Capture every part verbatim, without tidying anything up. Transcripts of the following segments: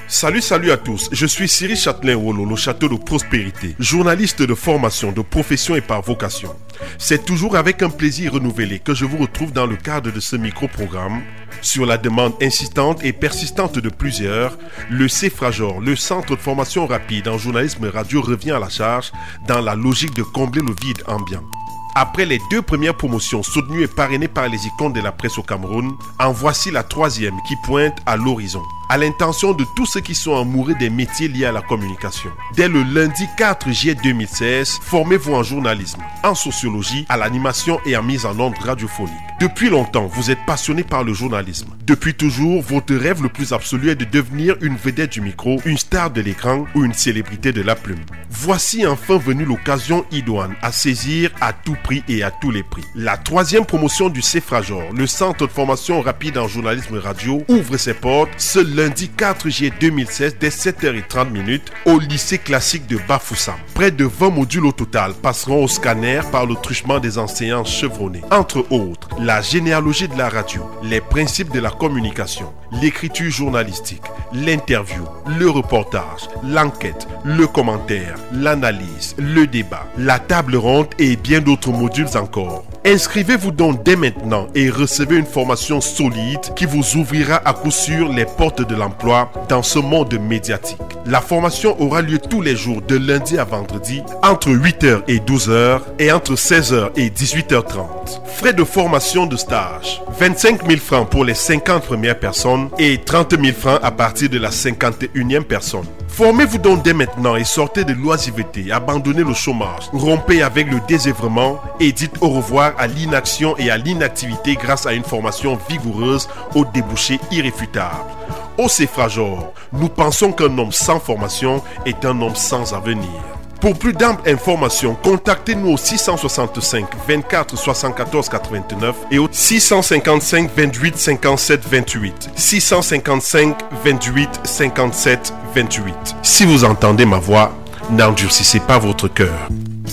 Salut, salut à tous, je suis Cyril Châtelain-Wolo, le château de prospérité, journaliste de formation, de profession et par vocation. C'est toujours avec un plaisir renouvelé que je vous retrouve dans le cadre de ce micro-programme. Sur la demande insistante et persistante de plusieurs, le CEFRAJOR, le Centre de formation rapide en journalisme radio, revient à la charge dans la logique de combler le vide ambiant. Après les deux premières promotions soutenues et parrainées par les icônes de la presse au Cameroun, en voici la troisième qui pointe à l'horizon, à l'intention de tous ceux qui sont amoureux des métiers liés à la communication. Dès le lundi quatre juillet deux mille seize, formez-vous en journalisme, en sociologie, à l'animation et en mise en onde radiophonique. Depuis longtemps, vous êtes passionné par le journalisme. Depuis toujours, votre rêve le plus absolu est de devenir une vedette du micro, une star de l'écran ou une célébrité de la plume. Voici enfin venue l'occasion idoine à saisir à tout prix et à tous les prix. La troisième promotion du CEFRAJOR, le Centre de formation rapide en journalisme radio, ouvre ses portes ce lundi quatre juillet deux mille seize dès sept heures trente au lycée classique de Bafoussam. Près de vingt modules au total passeront au scanner par le truchement des enseignants chevronnés. Entre autres, la généalogie de la radio, les principes de la communication, l'écriture journalistique, l'interview, le reportage, l'enquête, le commentaire, l'analyse, le débat, la table ronde et bien d'autres modules encore. Inscrivez-vous donc dès maintenant et recevez une formation solide qui vous ouvrira à coup sûr les portes de l'emploi dans ce monde médiatique. La formation aura lieu tous les jours de lundi à vendredi entre huit heures et douze heures et entre seize heures et dix-huit heures trente. Frais de formation de stage, vingt-cinq mille francs pour les cinquante premières personnes et trente mille francs à partir de la cinquante et unième personne. Formez-vous donc dès maintenant et sortez de l'oisiveté, abandonnez le chômage, rompez avec le désœuvrement et dites au revoir à l'inaction et à l'inactivité grâce à une formation vigoureuse aux débouchés irréfutables. Au CEFRAJOR, nous pensons qu'un homme sans formation est un homme sans avenir. Pour plus d'amples informations, contactez-nous au six cent soixante-cinq vingt-quatre soixante-quatorze quatre-vingt-neuf et au six cent cinquante-cinq vingt-huit cinquante-sept vingt-huit. six cent cinquante-cinq vingt-huit cinquante-sept vingt-huit. Si vous entendez ma voix, n'endurcissez pas votre cœur.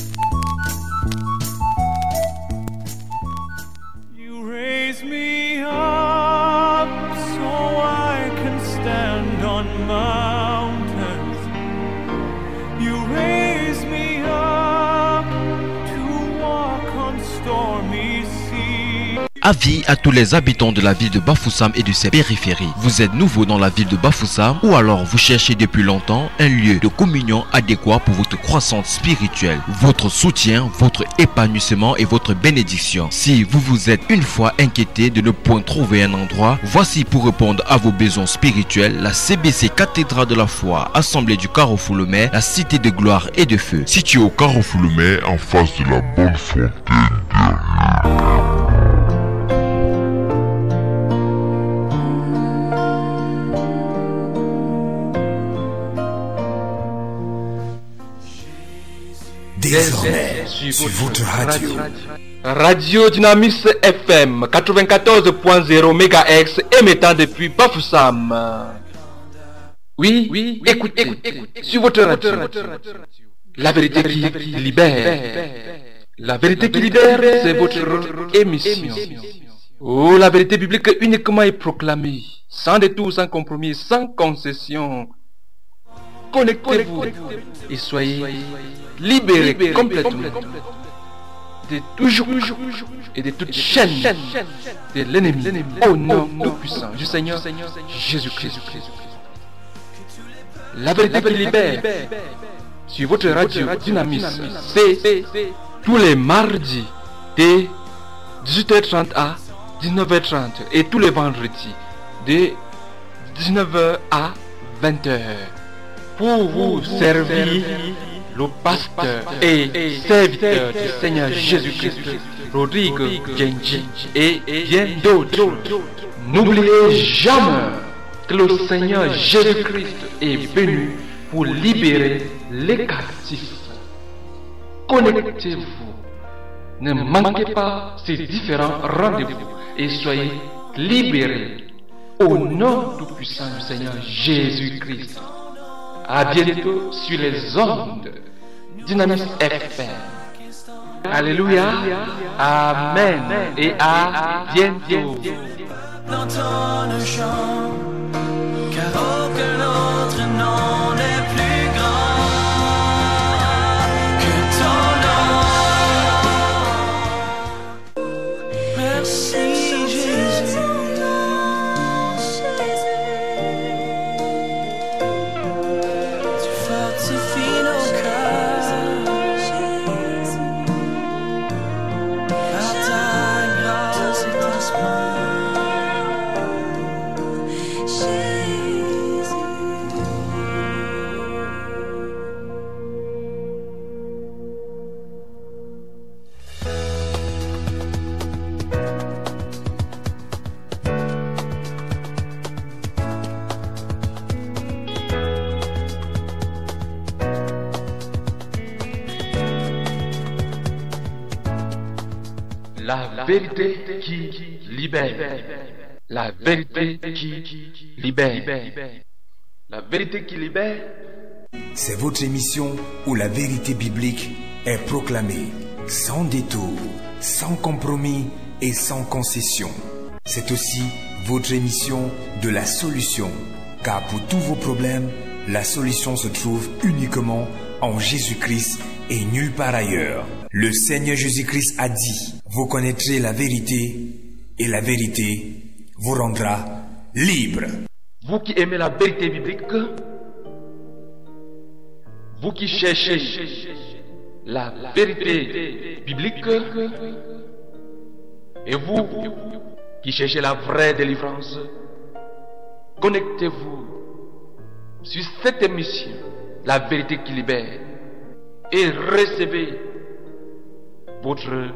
You raise me up so I can stand on mountains. You raise me up to walk on stormy seas. Avis à tous les habitants de la ville de Bafoussam et de ses périphéries. Vous êtes nouveau dans la ville de Bafoussam ou alors vous cherchez depuis longtemps un lieu de communion adéquat pour votre croissance spirituelle, votre soutien, votre épanouissement et votre bénédiction. Si vous vous êtes une fois inquiété de ne point trouver un endroit, voici pour répondre à vos besoins spirituels la C B C Cathédrale de la Foi, Assemblée du Carrefour Le Mai, la cité de gloire et de feu, située au Carrefour Le Mai en face de la Bonne Fontaine de l'Île. Désormais, sur votre radio. Radio Dynamis F M quatre-vingt-quatorze point zéro mégahertz émettant depuis Bafoussam. Oui, oui, écoute, écoute, écoute, sur votre radio. La vérité qui libère. La vérité qui libère, c'est votre émission. Oh, la vérité biblique uniquement est proclamée, sans détour, sans compromis, sans concession. Connectez-vous et soyez libérés complètement de tout joug et de toute chaîne de l'ennemi au nom tout-puissant du Seigneur Jésus-Christ. La vérité qui libère sur votre radio Dynamis, c'est tous les mardis de dix-huit heures trente à dix-neuf heures trente et tous les vendredis de dix-neuf heures à vingt heures pour vous servir le pasteur et serviteur du Seigneur Jésus-Christ, Rodrigue Genji et bien d'autres. N'oubliez jamais que le Seigneur Jésus-Christ est venu pour libérer les captifs. Connectez-vous, ne manquez pas ces différents rendez-vous et soyez libérés au nom tout-puissant du Seigneur Jésus-Christ. À bientôt sur les ondes Dynamis F M. Alléluia, Amen et à bientôt. N'entends le chant, car aucun autre La vérité qui libère. La vérité qui libère. La vérité qui libère. C'est votre émission où la vérité biblique est proclamée, sans détour, sans compromis et sans concession. C'est aussi votre émission de la solution, car pour tous vos problèmes, la solution se trouve uniquement en Jésus-Christ et nulle part ailleurs. Le Seigneur Jésus-Christ a dit, vous connaîtrez la vérité et la vérité vous rendra libre. Vous qui aimez la vérité biblique, vous qui cherchez la vérité biblique, et vous qui cherchez la vraie délivrance, connectez-vous sur cette émission, la vérité qui libère, et recevez votre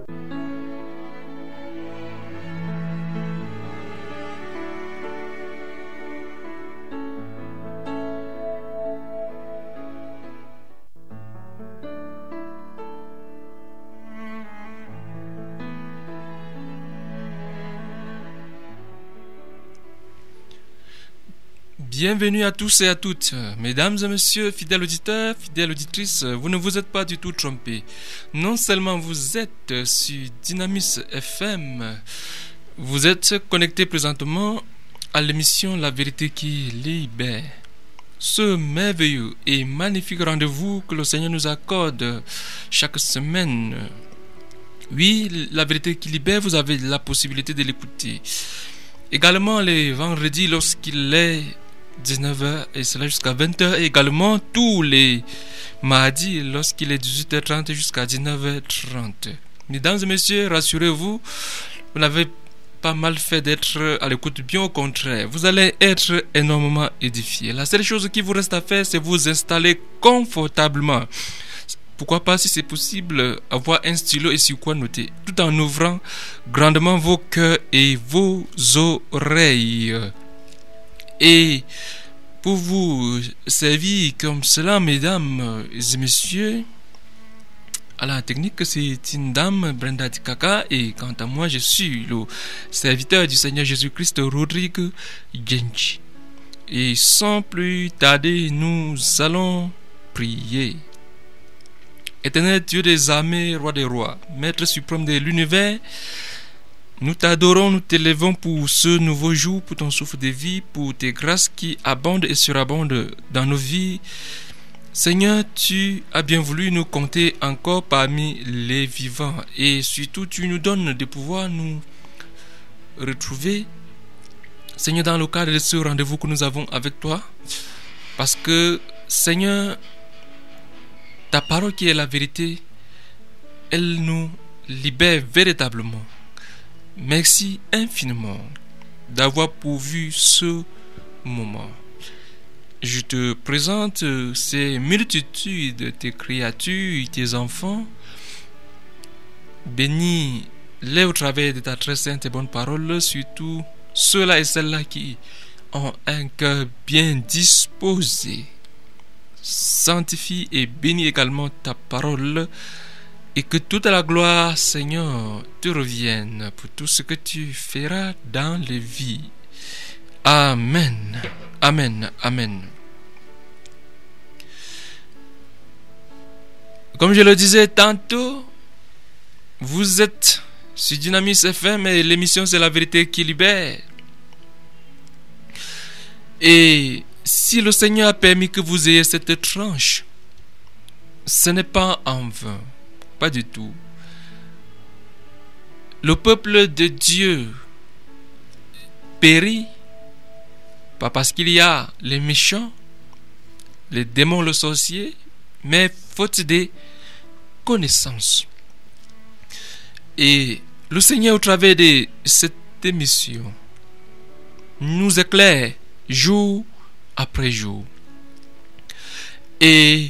Bienvenue à tous et à toutes, mesdames et messieurs, fidèles auditeurs, fidèles auditrices, vous ne vous êtes pas du tout trompés. Non seulement vous êtes sur Dynamis F M, vous êtes connectés présentement à l'émission La Vérité qui libère. Ce merveilleux et magnifique rendez-vous que le Seigneur nous accorde chaque semaine. Oui, La Vérité qui libère, vous avez la possibilité de l'écouter. Également les vendredis lorsqu'il est dix-neuf heures et cela jusqu'à vingt heures, et également tous les mardis lorsqu'il est dix-huit heures trente jusqu'à dix-neuf heures trente. Mesdames et messieurs, rassurez-vous, vous n'avez pas mal fait d'être à l'écoute, bien au contraire, vous allez être énormément édifiés. La seule chose qui vous reste à faire, c'est vous installer confortablement. Pourquoi pas, si c'est possible, avoir un stylo et sur quoi noter, tout en ouvrant grandement vos cœurs et vos oreilles. Et pour vous servir comme cela, mesdames et messieurs, à la technique, c'est une dame, Brenda Tikaka, et quant à moi, je suis le serviteur du Seigneur Jésus-Christ, Rodrigue Genji. Et sans plus tarder, nous allons prier. Éternel Dieu des armées, roi des rois, maître suprême de l'univers, nous t'adorons, nous t'élèvons pour ce nouveau jour, pour ton souffle de vie, pour tes grâces qui abondent et surabondent dans nos vies. Seigneur, tu as bien voulu nous compter encore parmi les vivants, et surtout tu nous donnes de pouvoir nous retrouver, Seigneur, dans le cadre de ce rendez-vous que nous avons avec toi, parce que, Seigneur, ta parole qui est la vérité, elle nous libère véritablement. Merci infiniment d'avoir pourvu ce moment. Je te présente ces multitudes de tes créatures, tes enfants. Bénis-les au travers de ta très sainte et bonne parole, surtout ceux-là et celles-là qui ont un cœur bien disposé. Sanctifie et bénis également ta parole, et que toute la gloire, Seigneur, te revienne pour tout ce que tu feras dans les vies. Amen. Amen. Amen. Comme je le disais tantôt, vous êtes sur Dynamis F M et l'émission c'est La Vérité qui libère. Et si le Seigneur a permis que vous ayez cette tranche, ce n'est pas en vain. Pas du tout. Le peuple de Dieu périt, pas parce qu'il y a les méchants, les démons, le sorcier, mais faute de connaissances. Et le Seigneur, au travers de cette émission, nous éclaire jour après jour. Et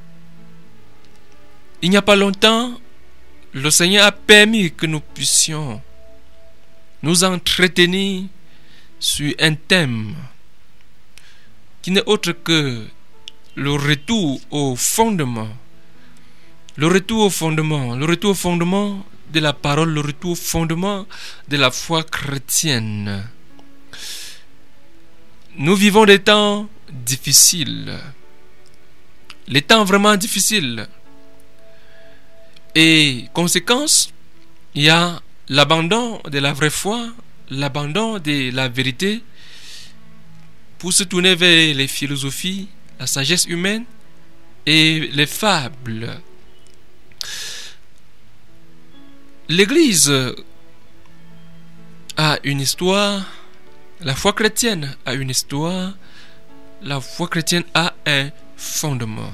il n'y a pas longtemps, le Seigneur a permis que nous puissions nous entretenir sur un thème qui n'est autre que le retour au fondement. Le retour au fondement. Le retour au fondement de la parole, le retour au fondement de la foi chrétienne. Nous vivons des temps difficiles, les temps vraiment difficiles. Et conséquence, il y a l'abandon de la vraie foi, l'abandon de la vérité pour se tourner vers les philosophies, la sagesse humaine et les fables. L'Église a une histoire, la foi chrétienne a une histoire, la foi chrétienne a un fondement.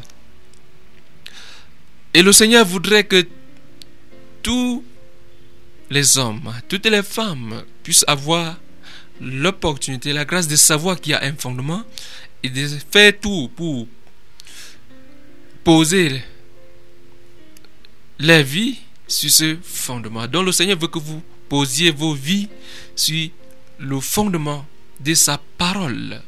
Et le Seigneur voudrait que tous les hommes, toutes les femmes puissent avoir l'opportunité, la grâce de savoir qu'il y a un fondement et de faire tout pour poser leur vie sur ce fondement. Donc le Seigneur veut que vous posiez vos vies sur le fondement de sa parole.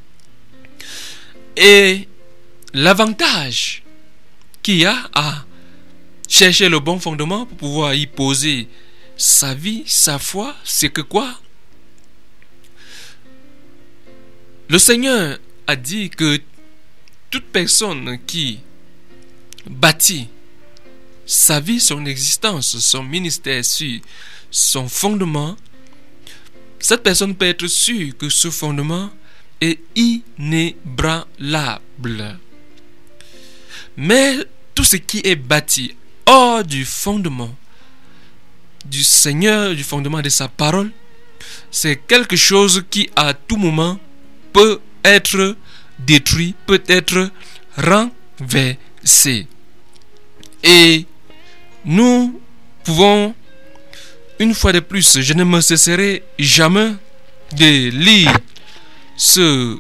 Et l'avantage qu'il y a à chercher le bon fondement pour pouvoir y poser sa vie, sa foi, c'est que quoi? Le Seigneur a dit que toute personne qui bâtit sa vie, son existence, son ministère sur son fondement, cette personne peut être sûre que ce fondement est inébranlable. Mais tout ce qui est bâti hors du fondement du Seigneur, du fondement de sa parole, c'est quelque chose qui à tout moment peut être détruit, peut être renversé. Et nous pouvons, une fois de plus, je ne me cesserai jamais de lire ce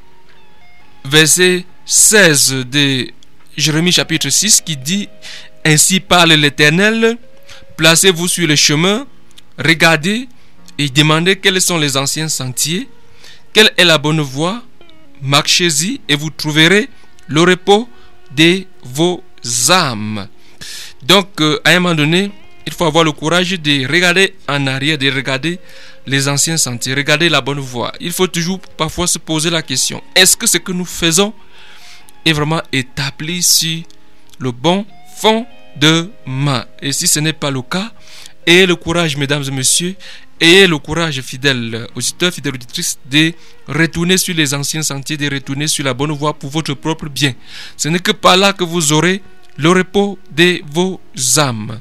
verset seize de Jérémie chapitre six qui dit: ainsi parle l'Éternel, placez-vous sur le chemin, regardez et demandez quels sont les anciens sentiers, quelle est la bonne voie, marchez-y et vous trouverez le repos de vos âmes. Donc euh, à un moment donné, il faut avoir le courage de regarder en arrière, de regarder les anciens sentiers, regarder la bonne voie. Il faut toujours parfois se poser la question: est-ce que ce que nous faisons est vraiment établi sur le bon fondement? Et si ce n'est pas le cas, ayez le courage, mesdames et messieurs, ayez le courage, fidèles auditeurs, fidèles auditrices, de retourner sur les anciens sentiers, de retourner sur la bonne voie pour votre propre bien. Ce n'est que par là que vous aurez le repos de vos âmes.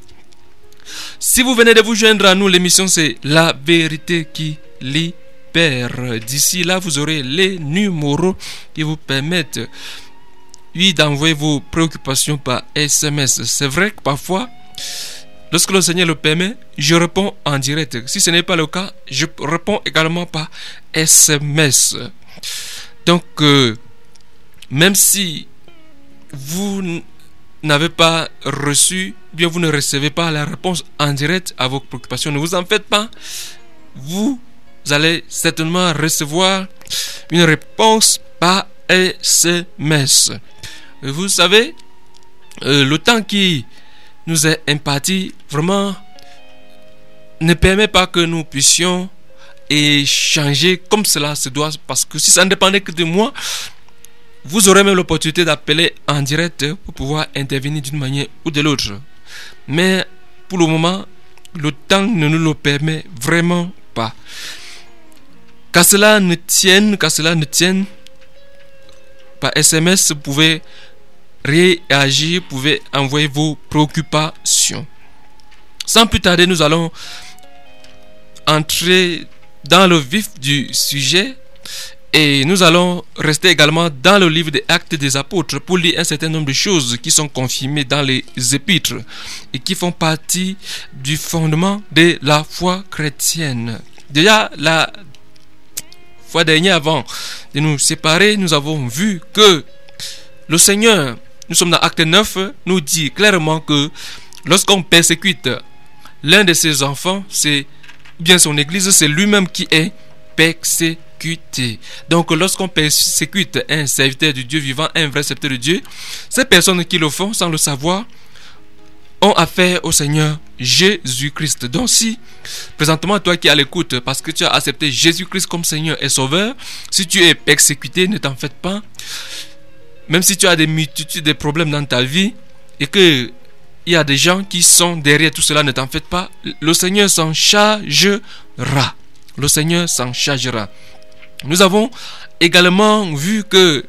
Si vous venez de vous joindre à nous, l'émission c'est La Vérité qui libère. D'ici là, vous aurez les numéros qui vous permettent, oui, d'envoyer vos préoccupations par S M S. C'est vrai que parfois, lorsque le Seigneur le permet, je réponds en direct. Si ce n'est pas le cas, je réponds également par S M S. Donc, euh, même si vous n'avez pas reçu, bien vous ne recevez pas la réponse en direct à vos préoccupations, ne vous en faites pas. Vous allez certainement recevoir une réponse par S M S. Vous savez, euh, le temps qui nous est imparti vraiment ne permet pas que nous puissions échanger comme cela se doit, parce que si ça ne dépendait que de moi, vous aurez même l'opportunité d'appeler en direct pour pouvoir intervenir d'une manière ou de l'autre. Mais pour le moment, le temps ne nous le permet vraiment pas. Qu'à cela ne tienne, qu'à cela ne tienne, par S M S, vous pouvez réagir, vous pouvez envoyer vos préoccupations. Sans plus tarder, nous allons entrer dans le vif du sujet. Et nous allons rester également dans le livre des Actes des Apôtres pour lire un certain nombre de choses qui sont confirmées dans les épîtres et qui font partie du fondement de la foi chrétienne. Déjà, la fois dernière, avant de nous séparer, nous avons vu que le Seigneur, nous sommes dans Acte neuf, nous dit clairement que lorsqu'on persécute l'un de ses enfants, c'est bien son église, c'est lui-même qui est persécuté. Donc lorsqu'on persécute un serviteur de Dieu vivant, un vrai serviteur de Dieu, ces personnes qui le font sans le savoir ont affaire au Seigneur Jésus-Christ. Donc si, présentement toi qui es à l'écoute, parce que tu as accepté Jésus-Christ comme Seigneur et Sauveur, si tu es persécuté, ne t'en fais pas. Même si tu as des multitudes de problèmes dans ta vie et que il y a des gens qui sont derrière tout cela, ne t'en fais pas. Le Seigneur s'en chargera. Le Seigneur s'en chargera. Nous avons également vu que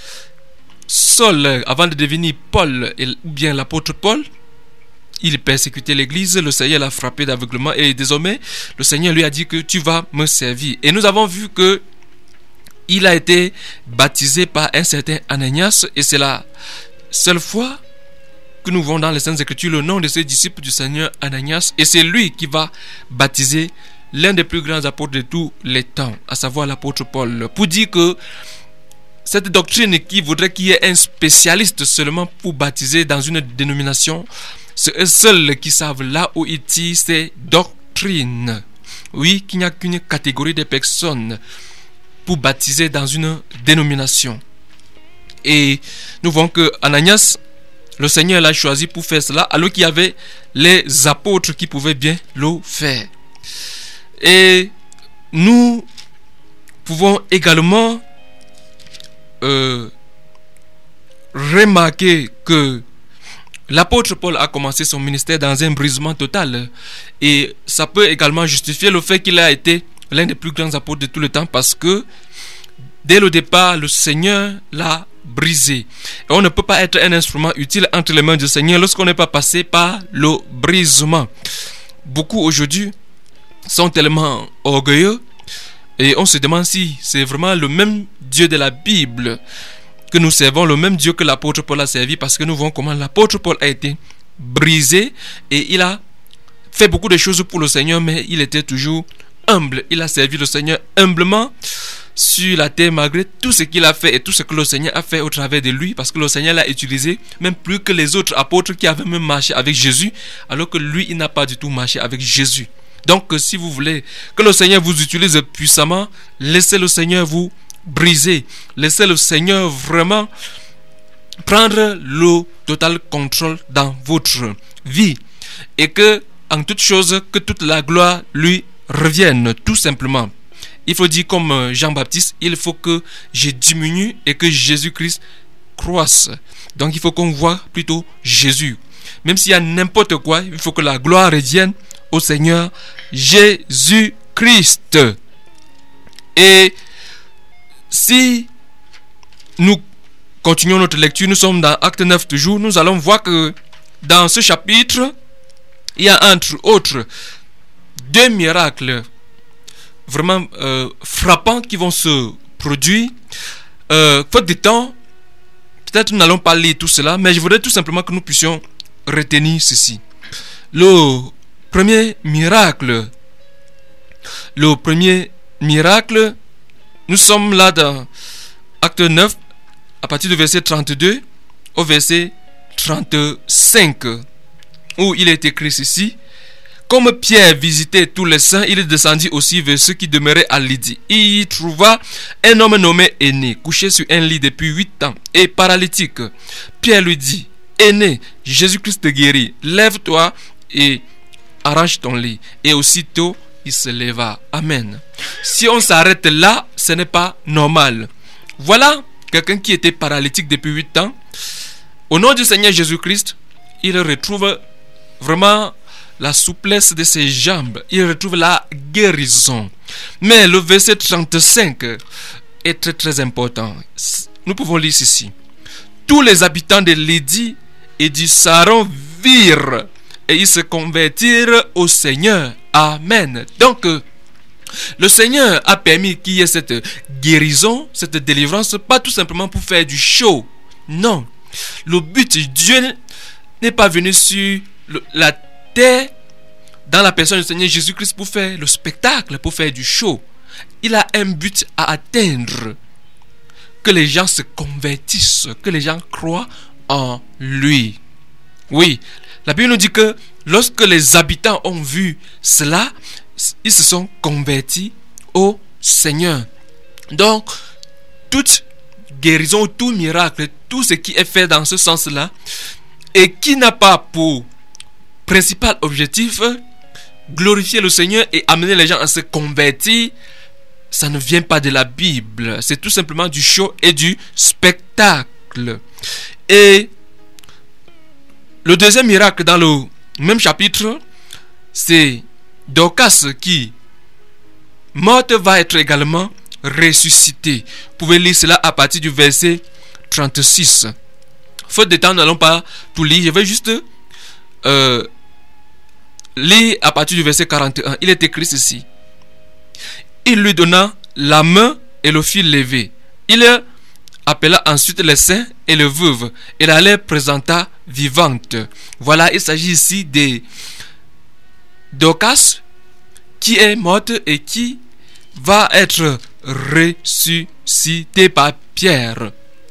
Saul, avant de devenir Paul, ou bien l'apôtre Paul, il persécutait l'église, le Seigneur l'a frappé d'aveuglement et désormais, le Seigneur lui a dit que tu vas me servir. Et nous avons vu que il a été baptisé par un certain Ananias et c'est la seule fois que nous voyons dans les Saintes Écritures le nom de ce disciple du Seigneur Ananias et c'est lui qui va baptiser l'un des plus grands apôtres de tous les temps, à savoir l'apôtre Paul, pour dire que cette doctrine qui voudrait qu'il y ait un spécialiste seulement pour baptiser dans une dénomination, c'est eux seuls qui savent là où il tire ces doctrines. Oui, qu'il n'y a qu'une catégorie de personnes pour baptiser dans une dénomination. Et nous voyons que Ananias, le Seigneur l'a choisi pour faire cela, alors qu'il y avait les apôtres qui pouvaient bien le faire. Et nous pouvons également euh, remarquer que l'apôtre Paul a commencé son ministère dans un brisement total. Et ça peut également justifier le fait qu'il a été l'un des plus grands apôtres de tout le temps parce que dès le départ, le Seigneur l'a brisé. Et on ne peut pas être un instrument utile entre les mains du Seigneur lorsqu'on n'est pas passé par le brisement. Beaucoup aujourd'hui sont tellement orgueilleux et on se demande si c'est vraiment le même Dieu de la Bible que nous servons, le même Dieu que l'apôtre Paul a servi, parce que nous voyons comment l'apôtre Paul a été brisé et il a fait beaucoup de choses pour le Seigneur, mais il était toujours humble. Il a servi le Seigneur humblement sur la terre malgré tout ce qu'il a fait et tout ce que le Seigneur a fait au travers de lui, parce que le Seigneur l'a utilisé même plus que les autres apôtres qui avaient même marché avec Jésus, alors que lui il n'a pas du tout marché avec Jésus. Donc si vous voulez que le Seigneur vous utilise puissamment, laissez le Seigneur vous briser, laissez le Seigneur vraiment prendre le total contrôle dans votre vie et que en toute chose que toute la gloire lui revienne, tout simplement. Il faut dire comme Jean-Baptiste, il faut que je diminue et que Jésus-Christ croisse. Donc il faut qu'on voit plutôt Jésus. Même s'il y a n'importe quoi, il faut que la gloire revienne au Seigneur Jésus-Christ. Et si nous continuons notre lecture, nous sommes dans Acte neuf toujours, nous allons voir que dans ce chapitre, il y a entre autres deux miracles vraiment euh, frappants qui vont se produire. Euh, faute de temps, peut-être nous n'allons pas lire tout cela, mais je voudrais tout simplement que nous puissions retenir ceci. Le premier miracle, le premier miracle, nous sommes là dans Acte neuf, à partir du verset trente-deux au verset trente-cinq, où il est écrit ceci: comme Pierre visitait tous les saints, il descendit aussi vers ceux qui demeuraient à Lydie. Il y trouva un homme nommé Aîné, couché sur un lit depuis huit ans et paralytique. Pierre lui dit: Aîné, Jésus-Christ te guérit, lève-toi et arrache ton lit. Et aussitôt, il se leva. Amen. Si on s'arrête là, ce n'est pas normal. Voilà quelqu'un qui était paralytique depuis huit ans. Au nom du Seigneur Jésus-Christ, il retrouve vraiment la souplesse de ses jambes. Il retrouve la guérison. Mais le verset trente-cinq est très très important. Nous pouvons lire ceci: tous les habitants de Lydie et du Saron virent et ils se convertirent au Seigneur. Amen. Donc, le Seigneur a permis qu'il y ait cette guérison, cette délivrance, pas tout simplement pour faire du show. Non. Le but, Dieu n'est pas venu sur le, la terre dans la personne du Seigneur Jésus-Christ pour faire le spectacle, pour faire du show. Il a un but à atteindre: que les gens se convertissent, que les gens croient en lui. Oui, la Bible nous dit que lorsque les habitants ont vu cela, ils se sont convertis au Seigneur. Donc, toute guérison, tout miracle, tout ce qui est fait dans ce sens-là, et qui n'a pas pour principal objectif, glorifier le Seigneur et amener les gens à se convertir, ça ne vient pas de la Bible. C'est tout simplement du show et du spectacle. Et le deuxième miracle dans le même chapitre, c'est Dorcas qui, morte, va être également ressuscitée. Vous pouvez lire cela à partir du verset trente-six. Faute de temps, nous n'allons pas tout lire. Je vais juste euh, lire à partir du verset quarante et un. Il est écrit ceci. Il lui donna la main et le fit lever. Il appela ensuite les saints et le veuve et la les présenta vivante. Voilà, il s'agit ici de Dorcas qui est morte et qui va être ressuscitée par Pierre.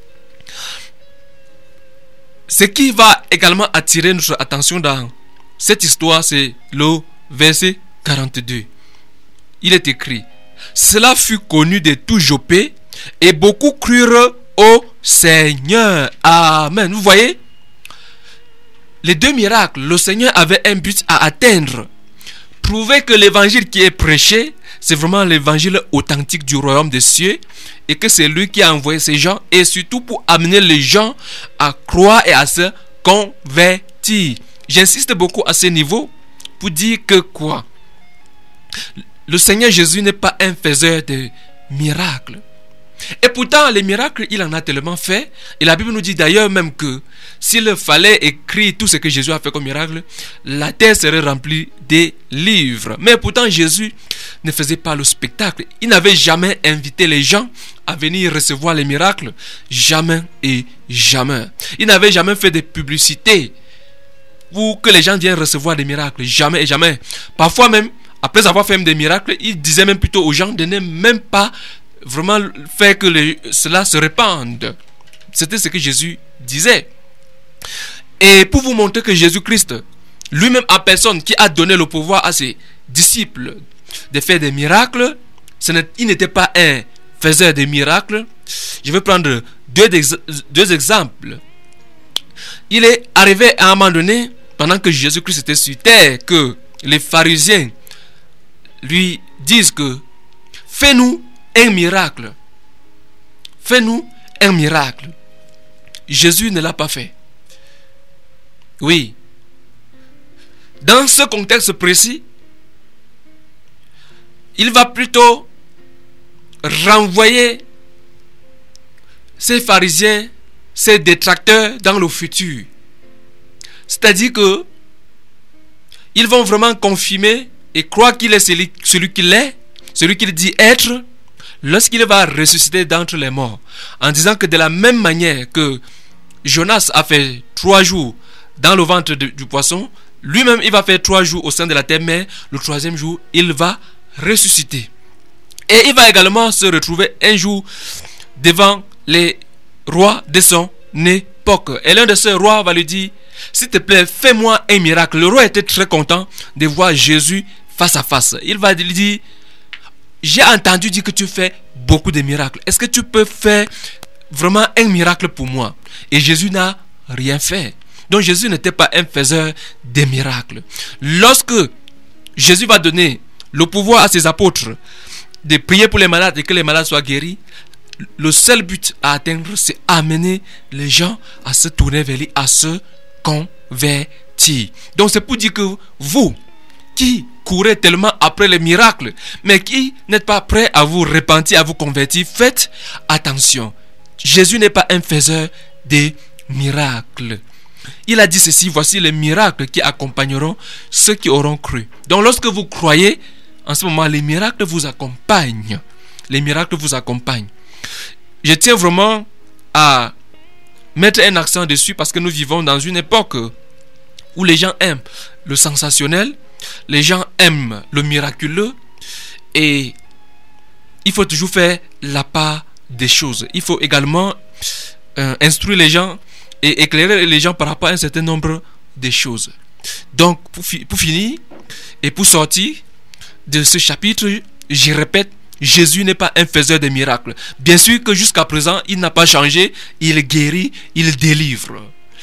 Ce qui va également attirer notre attention dans cette histoire, c'est le verset quarante-deux. Il est écrit: cela fut connu de tout Joppé et beaucoup crurent au Seigneur. Amen. Vous voyez, les deux miracles, le Seigneur avait un but à atteindre. Prouver que l'évangile qui est prêché, c'est vraiment l'évangile authentique du royaume des cieux et que c'est lui qui a envoyé ces gens, et surtout pour amener les gens à croire et à se convertir. J'insiste beaucoup à ce niveau pour dire que quoi? Le Seigneur Jésus n'est pas un faiseur de miracles. Et pourtant, les miracles, il en a tellement fait. Et la Bible nous dit d'ailleurs même que s'il fallait écrire tout ce que Jésus a fait comme miracle, la terre serait remplie des livres. Mais pourtant, Jésus ne faisait pas le spectacle. Il n'avait jamais invité les gens à venir recevoir les miracles. Jamais et jamais. Il n'avait jamais fait de publicité pour que les gens viennent recevoir des miracles. Jamais et jamais. Parfois même, après avoir fait des miracles, il disait même plutôt aux gens de ne même pas vraiment faire que les, cela se répande. C'était ce que Jésus disait. Et pour vous montrer que Jésus-Christ, lui-même en personne, qui a donné le pouvoir à ses disciples de faire des miracles, ce n'est, il n'était pas un faiseur de miracles. Je vais prendre deux, deux exemples. Il est arrivé à un moment donné, pendant que Jésus-Christ était sur terre, que les pharisiens lui disent que fais-nous un miracle. Fais-nous un miracle. Jésus ne l'a pas fait. Oui. Dans ce contexte précis, il va plutôt renvoyer ces pharisiens, ces détracteurs dans le futur. C'est-à-dire que ils vont vraiment confirmer et croire qu'il est celui, celui qu'il est, celui qu'il dit être, lorsqu'il va ressusciter d'entre les morts, en disant que de la même manière que Jonas a fait trois jours dans le ventre de, du poisson, lui-même il va faire trois jours au sein de la terre, mais le troisième jour il va ressusciter. Et il va également se retrouver un jour devant les rois de son époque. Et l'un de ces rois va lui dire: s'il te plaît, fais-moi un miracle. Le roi était très content de voir Jésus face à face. Il va lui dire: j'ai entendu dire que tu fais beaucoup de miracles. Est-ce que tu peux faire vraiment un miracle pour moi? Et Jésus n'a rien fait. Donc Jésus n'était pas un faiseur de miracles. Lorsque Jésus va donner le pouvoir à ses apôtres de prier pour les malades et que les malades soient guéris, le seul but à atteindre, c'est amener les gens à se tourner vers lui, à se convertir. Donc c'est pour dire que vous qui courez tellement après les miracles, mais qui n'êtes pas prêts à vous repentir, à vous convertir, faites attention. Jésus n'est pas un faiseur des miracles. Il a dit ceci: voici les miracles qui accompagneront ceux qui auront cru. Donc lorsque vous croyez, en ce moment, les miracles vous accompagnent. Les miracles vous accompagnent. Je tiens vraiment à mettre un accent dessus parce que nous vivons dans une époque où les gens aiment le sensationnel, les gens aiment le miraculeux, et il faut toujours faire la part des choses. Il faut également euh, instruire les gens et éclairer les gens par rapport à un certain nombre de choses. Donc pour, fi- pour finir et pour sortir de ce chapitre, je répète, Jésus n'est pas un faiseur de miracles. Bien sûr que jusqu'à présent, il n'a pas changé. Il guérit, il délivre.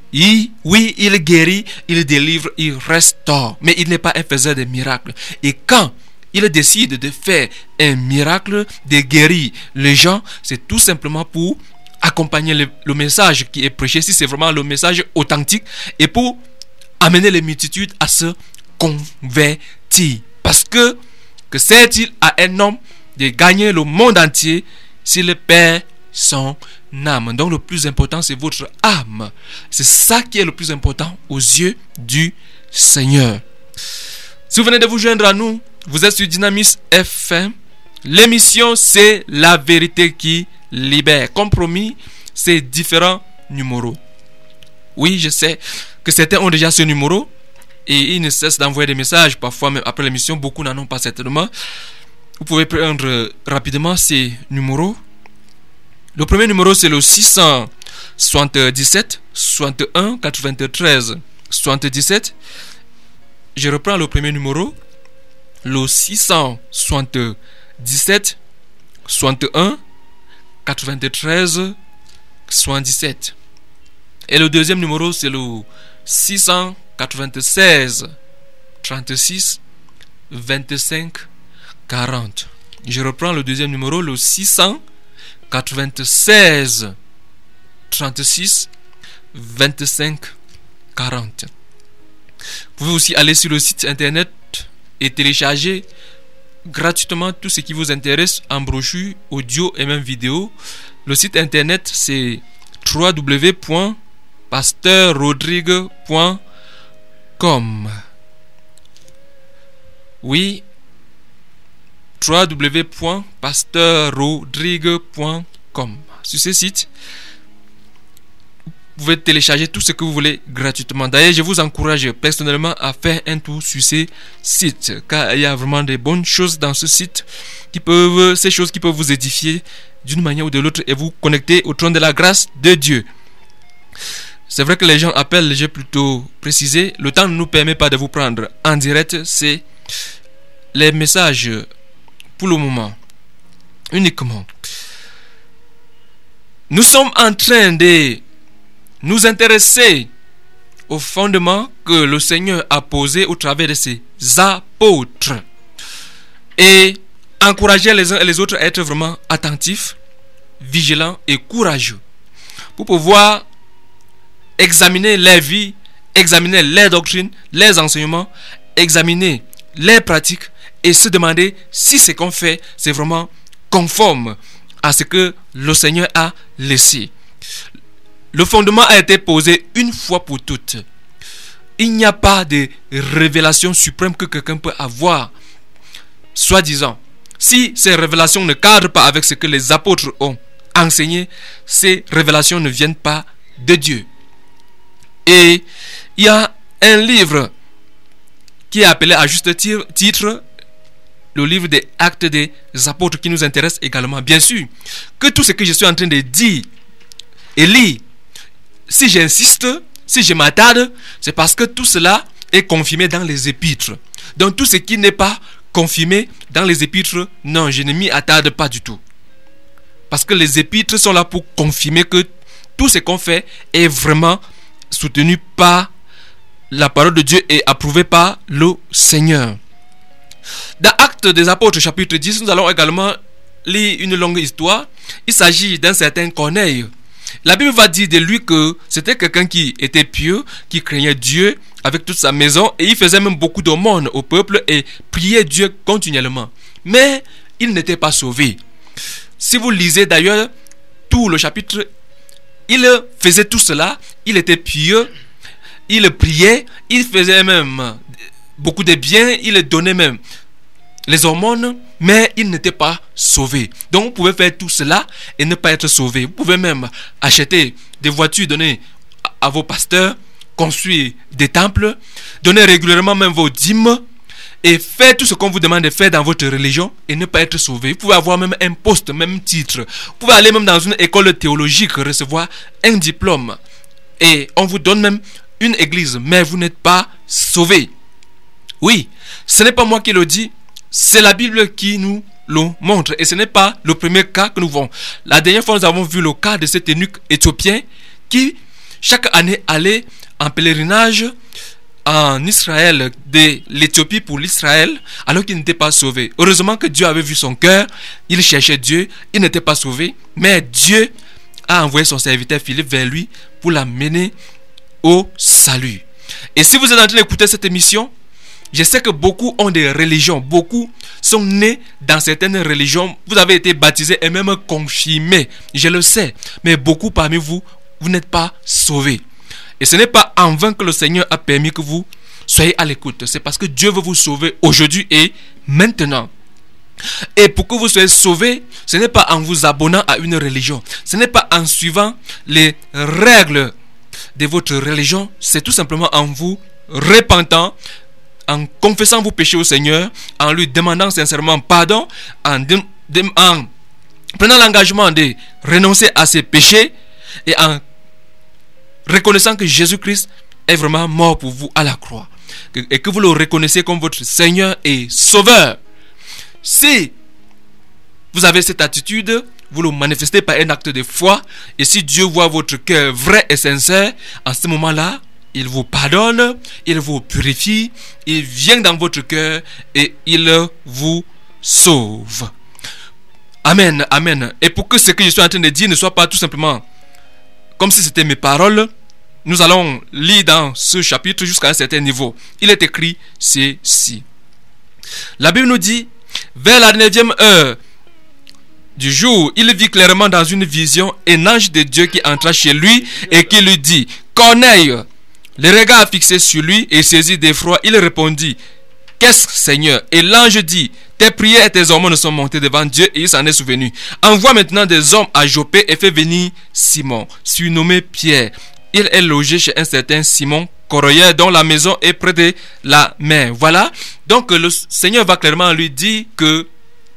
Il, oui, il guérit, il délivre, il restaure, mais il n'est pas un faiseur de miracles. Et quand il décide de faire un miracle, de guérir les gens, c'est tout simplement pour accompagner le, le message qui est prêché, si c'est vraiment le message authentique, et pour amener les multitudes à se convertir. Parce que, que sert-il à un homme de gagner le monde entier s'il perd son âme? Donc le plus important, c'est votre âme. C'est ça qui est le plus important aux yeux du Seigneur. Si vous venez de vous joindre à nous, vous êtes sur Dynamis F M. L'émission, c'est la vérité qui libère. Comme promis, c'est différents numéros. Oui, je sais que certains ont déjà ce numéro et ils ne cessent d'envoyer des messages. Parfois, même après l'émission, beaucoup n'en ont pas certainement. Vous pouvez prendre rapidement ces numéros. Le premier numéro, c'est le six cent soixante-dix-sept soixante et un quatre-vingt-treize soixante-dix-sept. Je reprends le premier numéro. Le six cent soixante-dix-sept soixante et un quatre-vingt-treize soixante-dix-sept. Et le deuxième numéro, c'est le six cent quatre-vingt-seize trente-six vingt-cinq quarante. Je reprends le deuxième numéro, le six cent quatre-vingt-seize trente-six vingt-cinq quarante. Vous pouvez aussi aller sur le site internet et télécharger gratuitement tout ce qui vous intéresse en brochure, audio et même vidéo. Le site internet, c'est w w w point pasteur rodrigue point com. Oui, w w w point pasteur rodrigue point com. Sur ce site, vous pouvez télécharger tout ce que vous voulez gratuitement. D'ailleurs, je vous encourage personnellement à faire un tour sur ces sites, car il y a vraiment des bonnes choses dans ce site, qui peuvent, ces choses qui peuvent vous édifier d'une manière ou de l'autre et vous connecter au trône de la grâce de Dieu. C'est vrai que les gens appellent, j'ai plutôt précisé, le temps ne nous permet pas de vous prendre en direct, c'est les messages pour le moment, uniquement. Nous sommes en train de nous intéresser au fondement que le Seigneur a posé au travers de ses apôtres et encourager les uns et les autres à être vraiment attentifs, vigilants et courageux pour pouvoir examiner les vies, examiner les doctrines, les enseignements, examiner les pratiques et se demander si ce qu'on fait c'est vraiment conforme à ce que le Seigneur a laissé. Le fondement a été posé une fois pour toutes. Il n'y a pas de révélation suprême que quelqu'un peut avoir, soi-disant. Si ces révélations ne cadrent pas avec ce que les apôtres ont enseigné, ces révélations ne viennent pas de Dieu. Et il y a un livre qui est appelé à juste titre le livre des Actes des Apôtres qui nous intéresse également. Bien sûr que tout ce que je suis en train de dire et lire, si j'insiste, si je m'attarde, c'est parce que tout cela est confirmé dans les épîtres. Donc tout ce qui n'est pas confirmé dans les épîtres, non, je ne m'y attarde pas du tout. Parce que les épîtres sont là pour confirmer que tout ce qu'on fait est vraiment soutenu par la parole de Dieu et approuvé par le Seigneur. Dans Actes des Apôtres chapitre dix, nous allons également lire une longue histoire. Il s'agit d'un certain Corneille. La Bible va dire de lui que c'était quelqu'un qui était pieux, qui craignait Dieu avec toute sa maison et il faisait même beaucoup d'aumônes au peuple et priait Dieu continuellement. Mais il n'était pas sauvé. Si vous lisez d'ailleurs tout le chapitre, il faisait tout cela, il était pieux, il priait, il faisait même beaucoup de biens, il donnait même les hormones, mais il n'était pas sauvé. Donc vous pouvez faire tout cela et ne pas être sauvé. Vous pouvez même acheter des voitures, donner à vos pasteurs, construire des temples, donner régulièrement même vos dîmes et faire tout ce qu'on vous demande de faire dans votre religion et ne pas être sauvé. Vous pouvez avoir même un poste, même titre. Vous pouvez aller même dans une école théologique, recevoir un diplôme et on vous donne même une église, mais vous n'êtes pas sauvé. Oui, ce n'est pas moi qui le dis, c'est la Bible qui nous le montre. Et ce n'est pas le premier cas que nous voyons. La dernière fois, nous avons vu le cas de cet eunuque éthiopien qui chaque année allaient en pèlerinage en Israël, de l'Éthiopie pour l'Israël, alors qu'il n'était pas sauvé. Heureusement que Dieu avait vu son cœur, il cherchait Dieu, il n'était pas sauvé, mais Dieu a envoyé son serviteur Philippe vers lui pour l'amener au salut. Et si vous êtes en train d'écouter cette émission, je sais que beaucoup ont des religions, beaucoup sont nés dans certaines religions, vous avez été baptisés et même confirmés, je le sais, mais beaucoup parmi vous, vous n'êtes pas sauvés. Et ce n'est pas en vain que le Seigneur a permis que vous soyez à l'écoute. C'est parce que Dieu veut vous sauver aujourd'hui et maintenant. Et pour que vous soyez sauvés, ce n'est pas en vous abonnant à une religion. Ce n'est pas en suivant les règles de votre religion. C'est tout simplement en vous repentant, en confessant vos péchés au Seigneur, en lui demandant sincèrement pardon, en, de, de, en prenant l'engagement de renoncer à ses péchés et en reconnaissant que Jésus-Christ est vraiment mort pour vous à la croix et que vous le reconnaissez comme votre Seigneur et Sauveur. Si vous avez cette attitude, vous le manifestez par un acte de foi, et si Dieu voit votre cœur vrai et sincère, en ce moment-là, il vous pardonne, il vous purifie, il vient dans votre cœur et il vous sauve. Amen, amen. Et pour que ce que je suis en train de dire ne soit pas tout simplement comme si c'était mes paroles, nous allons lire dans ce chapitre jusqu'à un certain niveau. Il est écrit ceci. La Bible nous dit, vers la neuvième heure du jour, il vit clairement dans une vision un ange de Dieu qui entra chez lui et qui lui dit, Corneille. Le regard fixé sur lui et saisi d'effroi, il répondit, qu'est-ce, Seigneur? Et l'ange dit, tes prières et tes aumônes sont montées devant Dieu et il s'en est souvenu. Envoie maintenant des hommes à Joppé et fais venir Simon, surnommé Pierre. Il est logé chez un certain Simon Corroyeur dont la maison est près de la mer. Voilà. Donc le Seigneur va clairement lui dire que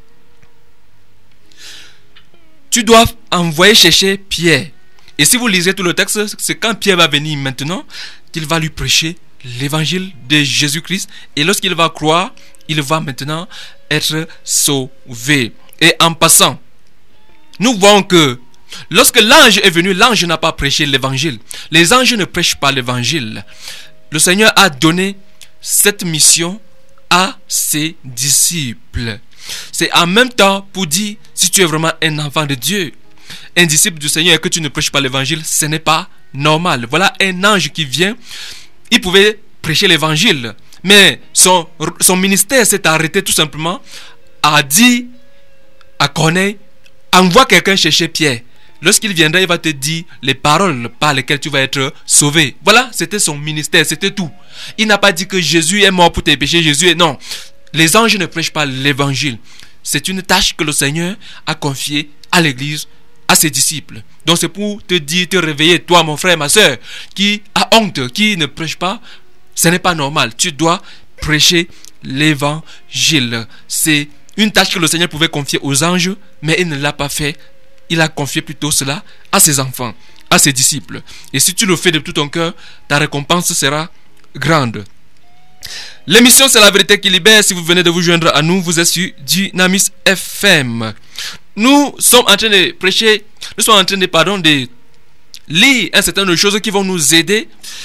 tu dois envoyer chercher Pierre. Et si vous lisez tout le texte, c'est quand Pierre va venir maintenant qu'il va lui prêcher l'évangile de Jésus-Christ. Et lorsqu'il va croire, il va maintenant être sauvé. Et en passant, nous voyons que lorsque l'ange est venu, l'ange n'a pas prêché l'évangile. Les anges ne prêchent pas l'évangile. Le Seigneur a donné cette mission à ses disciples. C'est en même temps pour dire, si tu es vraiment un enfant de Dieu, un disciple du Seigneur et que tu ne prêches pas l'évangile, ce n'est pas normal. Voilà un ange qui vient, il pouvait prêcher l'évangile, mais son, son ministère s'est arrêté tout simplement à dire à Corneille, envoie quelqu'un chercher Pierre. Lorsqu'il viendra, il va te dire les paroles par lesquelles tu vas être sauvé. Voilà, c'était son ministère, c'était tout. Il n'a pas dit que Jésus est mort pour tes péchés, Jésus est... Non, les anges ne prêchent pas l'évangile. C'est une tâche que le Seigneur a confiée à l'église, à ses disciples. Donc c'est pour te dire, te réveiller, toi mon frère, ma soeur, qui a honte, qui ne prêche pas, ce n'est pas normal. Tu dois prêcher l'évangile. C'est une tâche que le Seigneur pouvait confier aux anges, mais il ne l'a pas fait. Il a confié plutôt cela à ses enfants, à ses disciples. Et si tu le fais de tout ton cœur, ta récompense sera grande. L'émission c'est la vérité qui libère. Si vous venez de vous joindre à nous, vous êtes sur Dynamis F M. Nous sommes en train de prêcher, nous sommes en train de, pardon, de lire un certain nombre de choses qui vont nous aider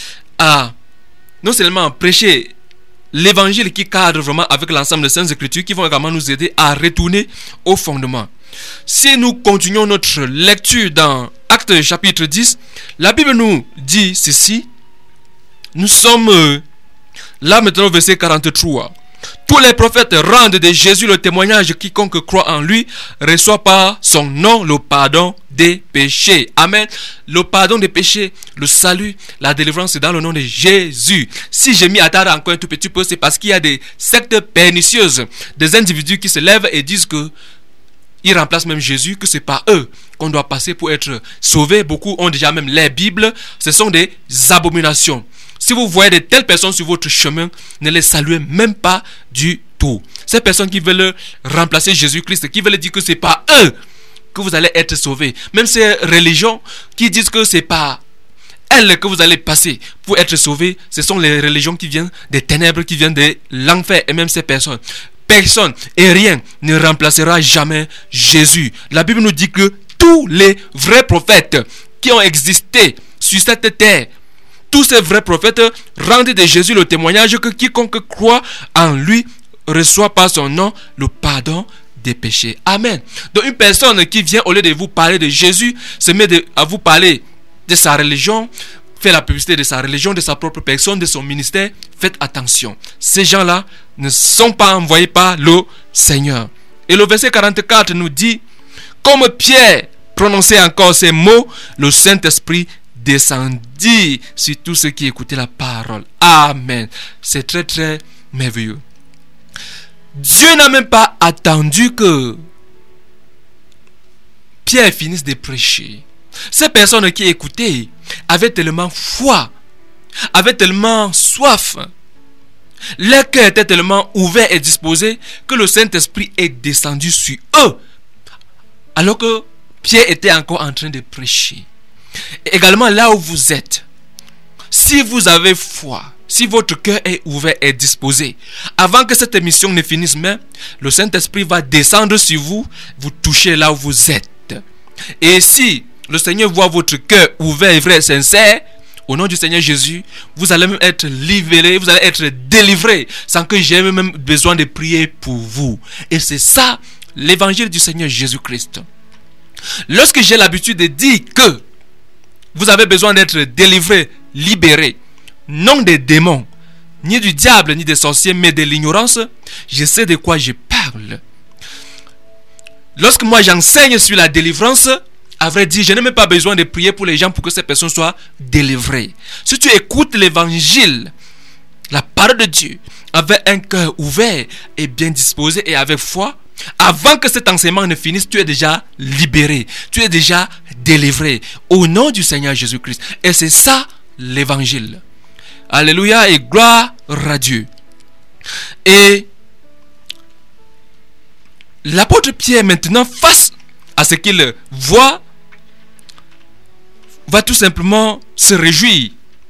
à non seulement prêcher l'évangile qui cadre vraiment avec l'ensemble des Saintes Écritures, qui vont également nous aider à retourner au fondement. Si nous continuons notre lecture dans Actes chapitre dix, la Bible nous dit ceci. Nous sommes euh, là maintenant au verset quarante-trois. Tous les prophètes rendent de Jésus le témoignage. Quiconque croit en lui reçoit par son nom le pardon des péchés. Amen. Le pardon des péchés, le salut, la délivrance, c'est dans le nom de Jésus. Si j'ai mis à terre encore un tout petit peu, c'est parce qu'il y a des sectes pernicieuses, des individus qui se lèvent et disent que ils remplacent même Jésus, que c'est par eux qu'on doit passer pour être sauvés. Beaucoup ont déjà même les Bibles. Ce sont des abominations. Si vous voyez de telles personnes sur votre chemin, ne les saluez même pas du tout. Ces personnes qui veulent remplacer Jésus-Christ, qui veulent dire que c'est par eux que vous allez être sauvés. Même ces religions qui disent que c'est par elles que vous allez passer pour être sauvés, ce sont les religions qui viennent des ténèbres, qui viennent de l'enfer. Et même ces personnes, personne et rien ne remplacera jamais Jésus. La Bible nous dit que tous les vrais prophètes qui ont existé sur cette terre. Tous ces vrais prophètes rendent de Jésus le témoignage que quiconque croit en lui reçoit par son nom le pardon des péchés. Amen. Donc une personne qui vient au lieu de vous parler de Jésus, se met de, à vous parler de sa religion, fait la publicité de sa religion, de sa propre personne, de son ministère. Faites attention. Ces gens-là ne sont pas envoyés par le Seigneur. Et le verset quarante-quatre nous dit, comme Pierre prononçait encore ces mots, le Saint-Esprit descendit sur tous ceux qui écoutaient la parole. Amen. C'est très très merveilleux. Dieu n'a même pas attendu que Pierre finisse de prêcher. Ces personnes qui écoutaient avaient tellement foi, avaient tellement soif, leur cœur était tellement ouvert et disposé que le Saint-Esprit est descendu sur eux, alors que Pierre était encore en train de prêcher. Et également là où vous êtes, si vous avez foi, si votre cœur est ouvert et disposé, avant que cette émission ne finisse même, le Saint-Esprit va descendre sur vous, vous toucher là où vous êtes. Et si le Seigneur voit votre cœur ouvert, vrai et sincère, au nom du Seigneur Jésus, vous allez même être libéré, vous allez être délivré, sans que j'aie même besoin de prier pour vous. Et c'est ça, l'évangile du Seigneur Jésus-Christ. Lorsque j'ai l'habitude de dire que vous avez besoin d'être délivré, libéré, non des démons, ni du diable, ni des sorciers, mais de l'ignorance, je sais de quoi je parle. Lorsque moi j'enseigne sur la délivrance, à vrai dire, je n'ai même pas besoin de prier pour les gens pour que ces personnes soient délivrées. Si tu écoutes l'évangile, la parole de Dieu, avec un cœur ouvert et bien disposé et avec foi, avant que cet enseignement ne finisse, tu es déjà libéré, tu es déjà délivré au nom du Seigneur Jésus-Christ. Et c'est ça l'évangile. Alléluia et gloire à Dieu. Et l'apôtre Pierre maintenant, face à ce qu'il voit, va tout simplement se réjouir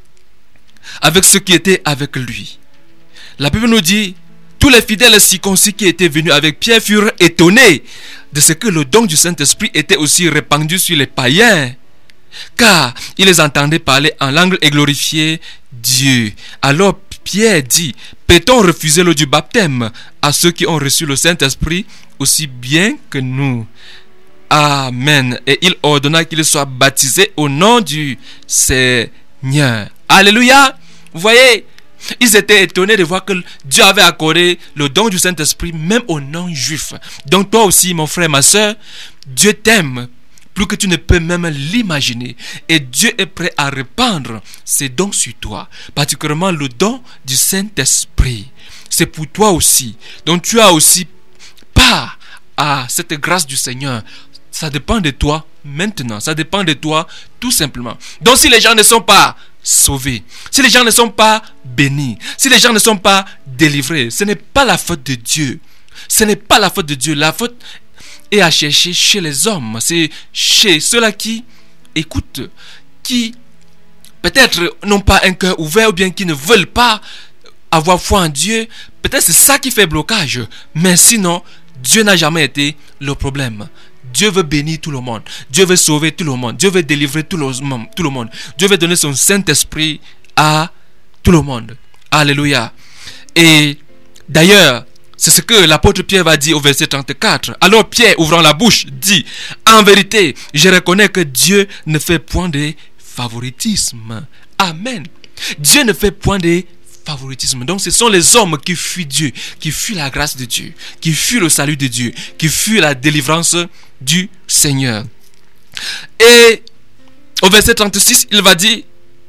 avec ceux qui étaient avec lui. La Bible nous dit, tous les fidèles circoncis qui étaient venus avec Pierre furent étonnés de ce que le don du Saint-Esprit était aussi répandu sur les païens, car ils les entendaient parler en langue et glorifier Dieu. Alors Pierre dit, peut-on refuser l'eau du baptême à ceux qui ont reçu le Saint-Esprit aussi bien que nous? Amen. Et il ordonna qu'ils soient baptisés au nom du Seigneur. Alléluia. Vous voyez, ils étaient étonnés de voir que Dieu avait accordé le don du Saint-Esprit même aux non-juifs. Donc toi aussi, mon frère, ma soeur, Dieu t'aime plus que tu ne peux même l'imaginer. Et Dieu est prêt à répandre ses dons sur toi, particulièrement le don du Saint-Esprit. C'est pour toi aussi. Donc tu as aussi part à cette grâce du Seigneur. Ça dépend de toi maintenant. Ça dépend de toi tout simplement. Donc si les gens ne sont pas sauvés, si les gens ne sont pas bénis, si les gens ne sont pas délivrés, ce n'est pas la faute de Dieu. Ce n'est pas la faute de Dieu. La faute est à chercher chez les hommes. C'est chez ceux-là qui écoutent, qui peut-être n'ont pas un cœur ouvert ou bien qui ne veulent pas avoir foi en Dieu. Peut-être c'est ça qui fait blocage. Mais sinon, Dieu n'a jamais été le problème. Dieu veut bénir tout le monde. Dieu veut sauver tout le monde. Dieu veut délivrer tout le, tout le monde. Dieu veut donner son Saint-Esprit à tout le monde. Alléluia. Et d'ailleurs, c'est ce que l'apôtre Pierre va dire au verset trente-quatre. Alors Pierre, ouvrant la bouche, dit, en vérité, je reconnais que Dieu ne fait point de favoritisme. Amen. Dieu ne fait point de favoritisme. Donc ce sont les hommes qui fuient Dieu, qui fuient la grâce de Dieu, qui fuient le salut de Dieu, qui fuient la délivrance du Seigneur. Et au verset trente-six, il va dire,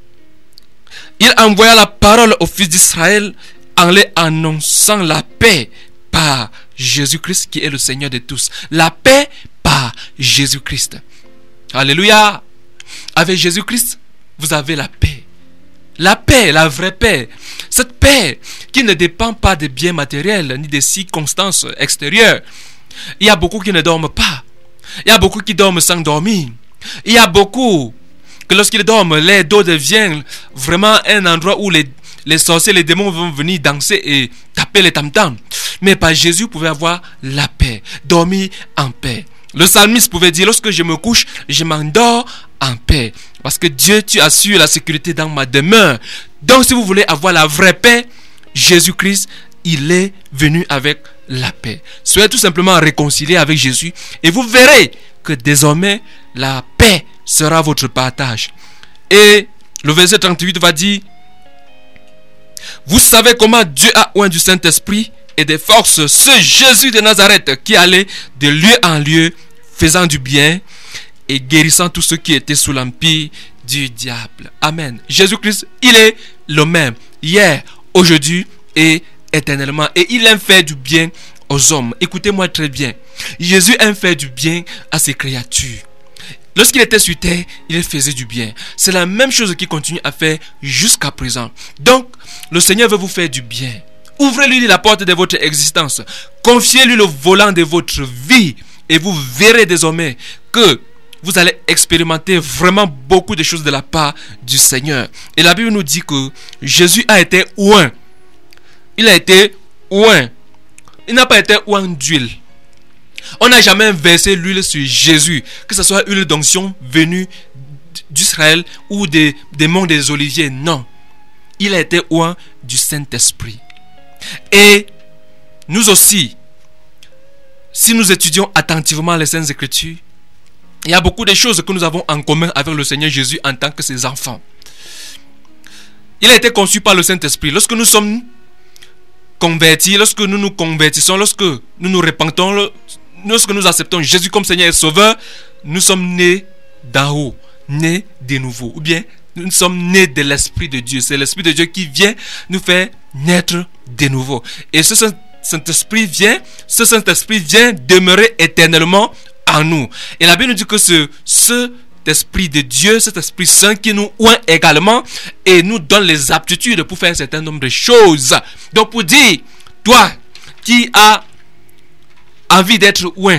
il envoya la parole aux fils d'Israël en les annonçant la paix par Jésus-Christ qui est le Seigneur de tous. La paix par Jésus-Christ. Alléluia. Avec Jésus-Christ, vous avez la paix. La paix, la vraie paix. Cette paix qui ne dépend pas des biens matériels ni des circonstances extérieures. Il y a beaucoup qui ne dorment pas. Il y a beaucoup qui dorment sans dormir. Il y a beaucoup que lorsqu'ils dorment, les dos deviennent vraiment un endroit où les, les sorciers, les démons vont venir danser et taper les tam-tams. Mais par Jésus, vous pouvez avoir la paix, dormir en paix. Le psalmiste pouvait dire, lorsque je me couche, je m'endors en paix. Parce que Dieu, tu assures la sécurité dans ma demeure. Donc si vous voulez avoir la vraie paix, Jésus-Christ, il est venu avec la paix. Soyez tout simplement réconciliés avec Jésus et vous verrez que désormais la paix sera votre partage. Et le verset trente-huit va dire: vous savez comment Dieu a oint du Saint-Esprit et des forces ce Jésus de Nazareth qui allait de lieu en lieu faisant du bien et guérissant tous ceux qui étaient sous l'empire du diable. Amen. Jésus-Christ, il est le même hier, aujourd'hui et éternellement. Et il aime faire du bien aux hommes. Écoutez-moi très bien. Jésus aime faire du bien à ses créatures. Lorsqu'il était sur terre, il faisait du bien. C'est la même chose qu'il continue à faire jusqu'à présent. Donc, le Seigneur veut vous faire du bien. Ouvrez-lui la porte de votre existence. Confiez-lui le volant de votre vie. Et vous verrez désormais que vous allez expérimenter vraiment beaucoup de choses de la part du Seigneur. Et la Bible nous dit que Jésus a été oint. Il a été oint. Il n'a pas été oint d'huile. On n'a jamais versé l'huile sur Jésus, que ce soit huile d'onction venue d'Israël ou des, des monts des Oliviers. Non. Il a été oint du Saint-Esprit. Et nous aussi, si nous étudions attentivement les Saintes Écritures, il y a beaucoup de choses que nous avons en commun avec le Seigneur Jésus en tant que ses enfants. Il a été conçu par le Saint-Esprit. Lorsque nous sommes convertis, lorsque nous nous convertissons, lorsque nous nous repentons, lorsque nous acceptons Jésus comme Seigneur et Sauveur, nous sommes nés d'en haut, nés de nouveau. Ou bien, nous sommes nés de l'Esprit de Dieu. C'est l'Esprit de Dieu qui vient nous faire naître de nouveau. Et ce Saint-Esprit vient, ce Saint-Esprit vient demeurer éternellement en nous. Et la Bible nous dit que ce, ce Esprit de Dieu, cet Esprit Saint qui nous oint également et nous donne les aptitudes pour faire un certain nombre de choses. Donc pour dire, toi qui as envie d'être oint,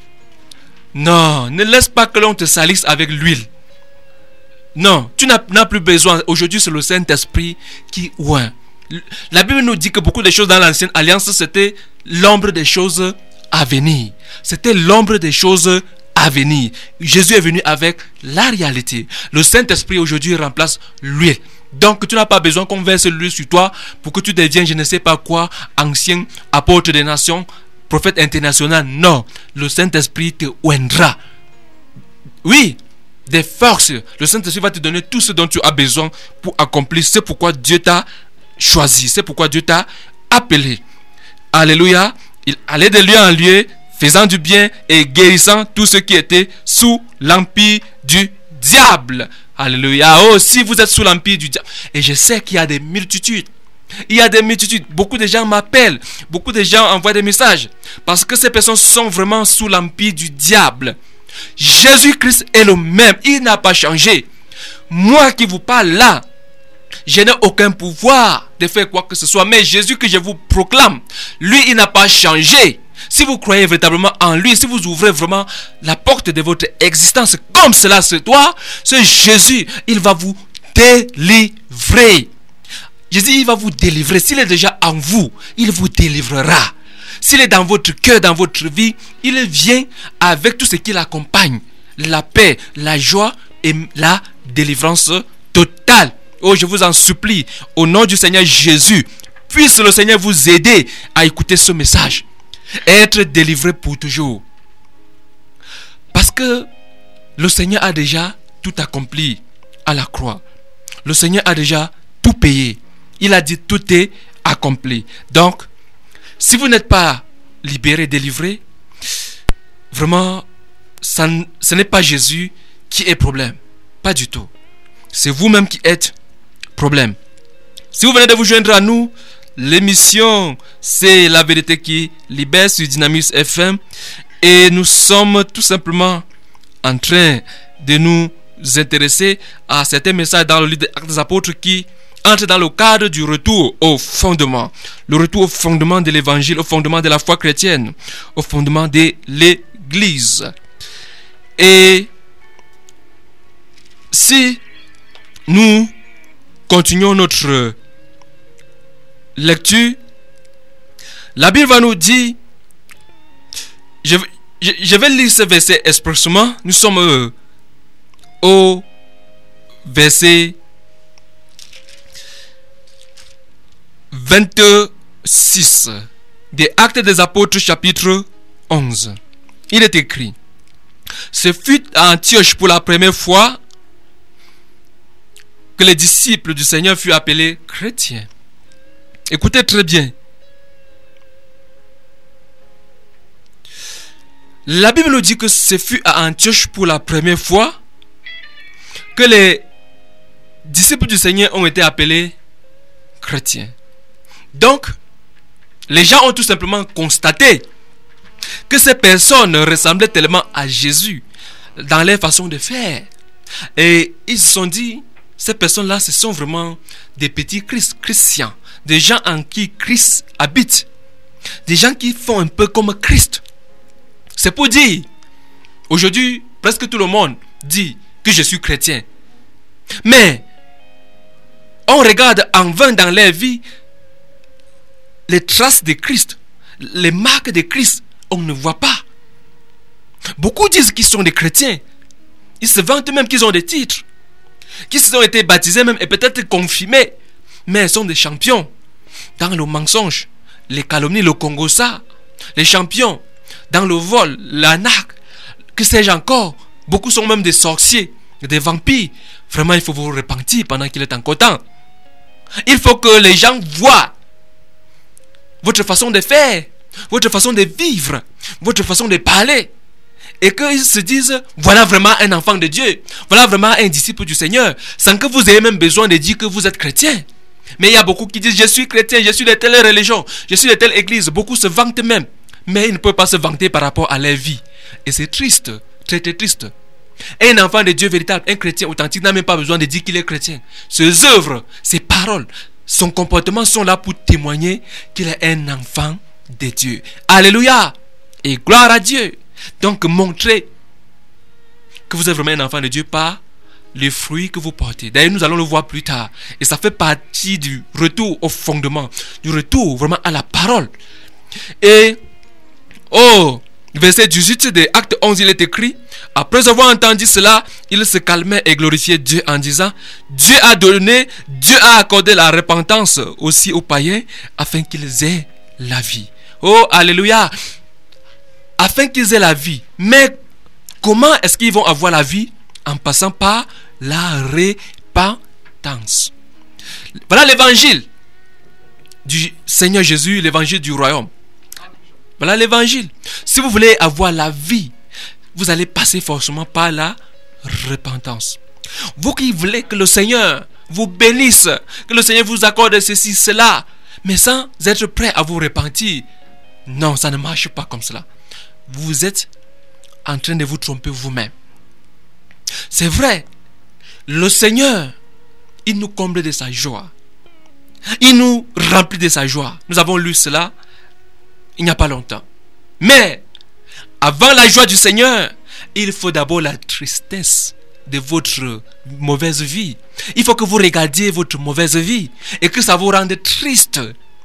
non, ne laisse pas que l'on te salisse avec l'huile. Non, tu n'as, n'as plus besoin. Aujourd'hui, c'est le Saint-Esprit qui oint. La Bible nous dit que beaucoup de choses dans l'ancienne alliance, c'était l'ombre des choses à venir. C'était l'ombre des choses à venir. Jésus est venu avec la réalité. Le Saint-Esprit aujourd'hui remplace l'huile. Donc tu n'as pas besoin qu'on verse l'huile sur toi pour que tu deviennes je ne sais pas quoi, ancien apôtre des nations, prophète international. Non, le Saint-Esprit te oindra. Oui, des forces. Le Saint-Esprit va te donner tout ce dont tu as besoin pour accomplir. C'est pourquoi Dieu t'a choisi. C'est pourquoi Dieu t'a appelé. Alléluia. Il allait de lieu en lieu, faisant du bien et guérissant tous ceux qui étaient sous l'empire du diable. Alléluia. Oh, si vous êtes sous l'empire du diable. Et je sais qu'il y a des multitudes. Il y a des multitudes. Beaucoup de gens m'appellent. Beaucoup de gens envoient des messages. Parce que ces personnes sont vraiment sous l'empire du diable. Jésus-Christ est le même. Il n'a pas changé. Moi qui vous parle là, je n'ai aucun pouvoir de faire quoi que ce soit. Mais Jésus que je vous proclame, lui, il n'a pas changé. Si vous croyez véritablement en lui, si vous ouvrez vraiment la porte de votre existence comme cela se doit, ce Jésus, il va vous délivrer. Jésus, il va vous délivrer. S'il est déjà en vous, il vous délivrera. S'il est dans votre cœur, dans votre vie, il vient avec tout ce qui l'accompagne. La paix, la joie et la délivrance totale. Oh, je vous en supplie, au nom du Seigneur Jésus, puisse le Seigneur vous aider à écouter ce message. Et être délivré pour toujours. Parce que le Seigneur a déjà tout accompli à la croix. Le Seigneur a déjà tout payé. Il a dit tout est accompli. Donc, si vous n'êtes pas libéré, délivré, vraiment, ça, ce n'est pas Jésus qui est problème. Pas du tout. C'est vous-même qui êtes problème. Si vous venez de vous joindre à nous, l'émission c'est La Vérité qui libère sur Dynamis F M et nous sommes tout simplement en train de nous intéresser à certains messages dans le livre des Actes des Apôtres qui entre dans le cadre du retour au fondement, le retour au fondement de l'évangile, au fondement de la foi chrétienne, au fondement de l'église. Et si nous continuons notre lecture, la Bible va nous dire, je, je, je vais lire ce verset expressément, nous sommes euh, au verset vingt-six des Actes des Apôtres chapitre onze. Il est écrit: ce fut à Antioche pour la première fois que les disciples du Seigneur furent appelés chrétiens. Écoutez très bien. La Bible nous dit que ce fut à Antioche pour la première fois que les disciples du Seigneur ont été appelés chrétiens. Donc, les gens ont tout simplement constaté que ces personnes ressemblaient tellement à Jésus dans leur façon de faire. Et ils se sont dit, ces personnes-là, ce sont vraiment des petits Christ, chrétiens, des gens en qui Christ habite, des gens qui font un peu comme Christ. C'est pour dire, aujourd'hui, presque tout le monde dit que je suis chrétien. Mais, on regarde en vain dans leur vie les traces de Christ, les marques de Christ, on ne voit pas. Beaucoup disent qu'ils sont des chrétiens. Ils se vantent même qu'ils ont des titres, qu'ils ont été baptisés même et peut-être confirmés. Mais ils sont des champions dans le mensonge, les calomnies, le congossa, les champions dans le vol, l'arnaque, que sais-je encore. Beaucoup sont même des sorciers, des vampires. Vraiment, il faut vous repentir pendant qu'il est encore temps. Il faut que les gens voient votre façon de faire, votre façon de vivre, votre façon de parler, et qu'ils se disent, voilà vraiment un enfant de Dieu, voilà vraiment un disciple du Seigneur, sans que vous ayez même besoin de dire que vous êtes chrétien. Mais il y a beaucoup qui disent, je suis chrétien, je suis de telle religion, je suis de telle église. Beaucoup se vantent même, mais ils ne peuvent pas se vanter par rapport à leur vie. Et c'est triste, très très triste. Un enfant de Dieu véritable, un chrétien authentique n'a même pas besoin de dire qu'il est chrétien. Ses œuvres, ses paroles, son comportement sont là pour témoigner qu'il est un enfant de Dieu. Alléluia! Et gloire à Dieu. Donc montrez que vous êtes vraiment un enfant de Dieu par les fruits que vous portez. D'ailleurs, nous allons le voir plus tard. Et ça fait partie du retour au fondement, du retour vraiment à la parole. Et oh, verset dix-huit de Acte onze, il est écrit: après avoir entendu cela, il se calmait et glorifiait Dieu en disant, Dieu a donné, Dieu a accordé la repentance aussi aux païens afin qu'ils aient la vie. Oh, alléluia! Afin qu'ils aient la vie. Mais comment est-ce qu'ils vont avoir la vie? En passant par la repentance. Voilà l'évangile du Seigneur Jésus, l'évangile du royaume. Voilà l'évangile. Si vous voulez avoir la vie, vous allez passer forcément par la repentance. Vous qui voulez que le Seigneur vous bénisse, que le Seigneur vous accorde ceci, cela, mais sans être prêt à vous repentir, non, ça ne marche pas comme cela. Vous êtes en train de vous tromper vous-même. C'est vrai, le Seigneur, il nous comble de sa joie. Il nous remplit de sa joie. Nous avons lu cela il n'y a pas longtemps. Mais avant la joie du Seigneur, il faut d'abord la tristesse de votre mauvaise vie. Il faut que vous regardiez votre mauvaise vie et que ça vous rende triste.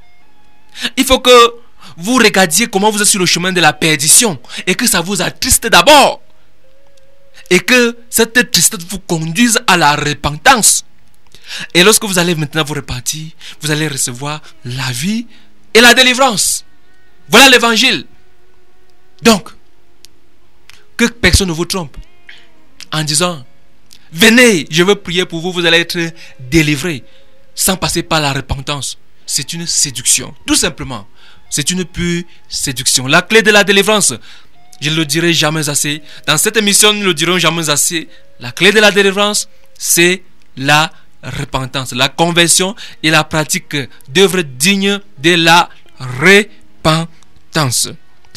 Il faut que vous regardiez comment vous êtes sur le chemin de la perdition et que ça vous attriste d'abord. Et que cette tristesse vous conduise à la repentance. Et lorsque vous allez maintenant vous repentir, vous allez recevoir la vie et la délivrance. Voilà l'évangile. Donc, que personne ne vous trompe en disant, venez, je veux prier pour vous, vous allez être délivrés sans passer par la repentance. C'est une séduction, tout simplement. C'est une pure séduction. La clé de la délivrance, je ne le dirai jamais assez. Dans cette émission, nous ne le dirons jamais assez. La clé de la délivrance, c'est la repentance, la conversion et la pratique d'œuvres dignes de la repentance.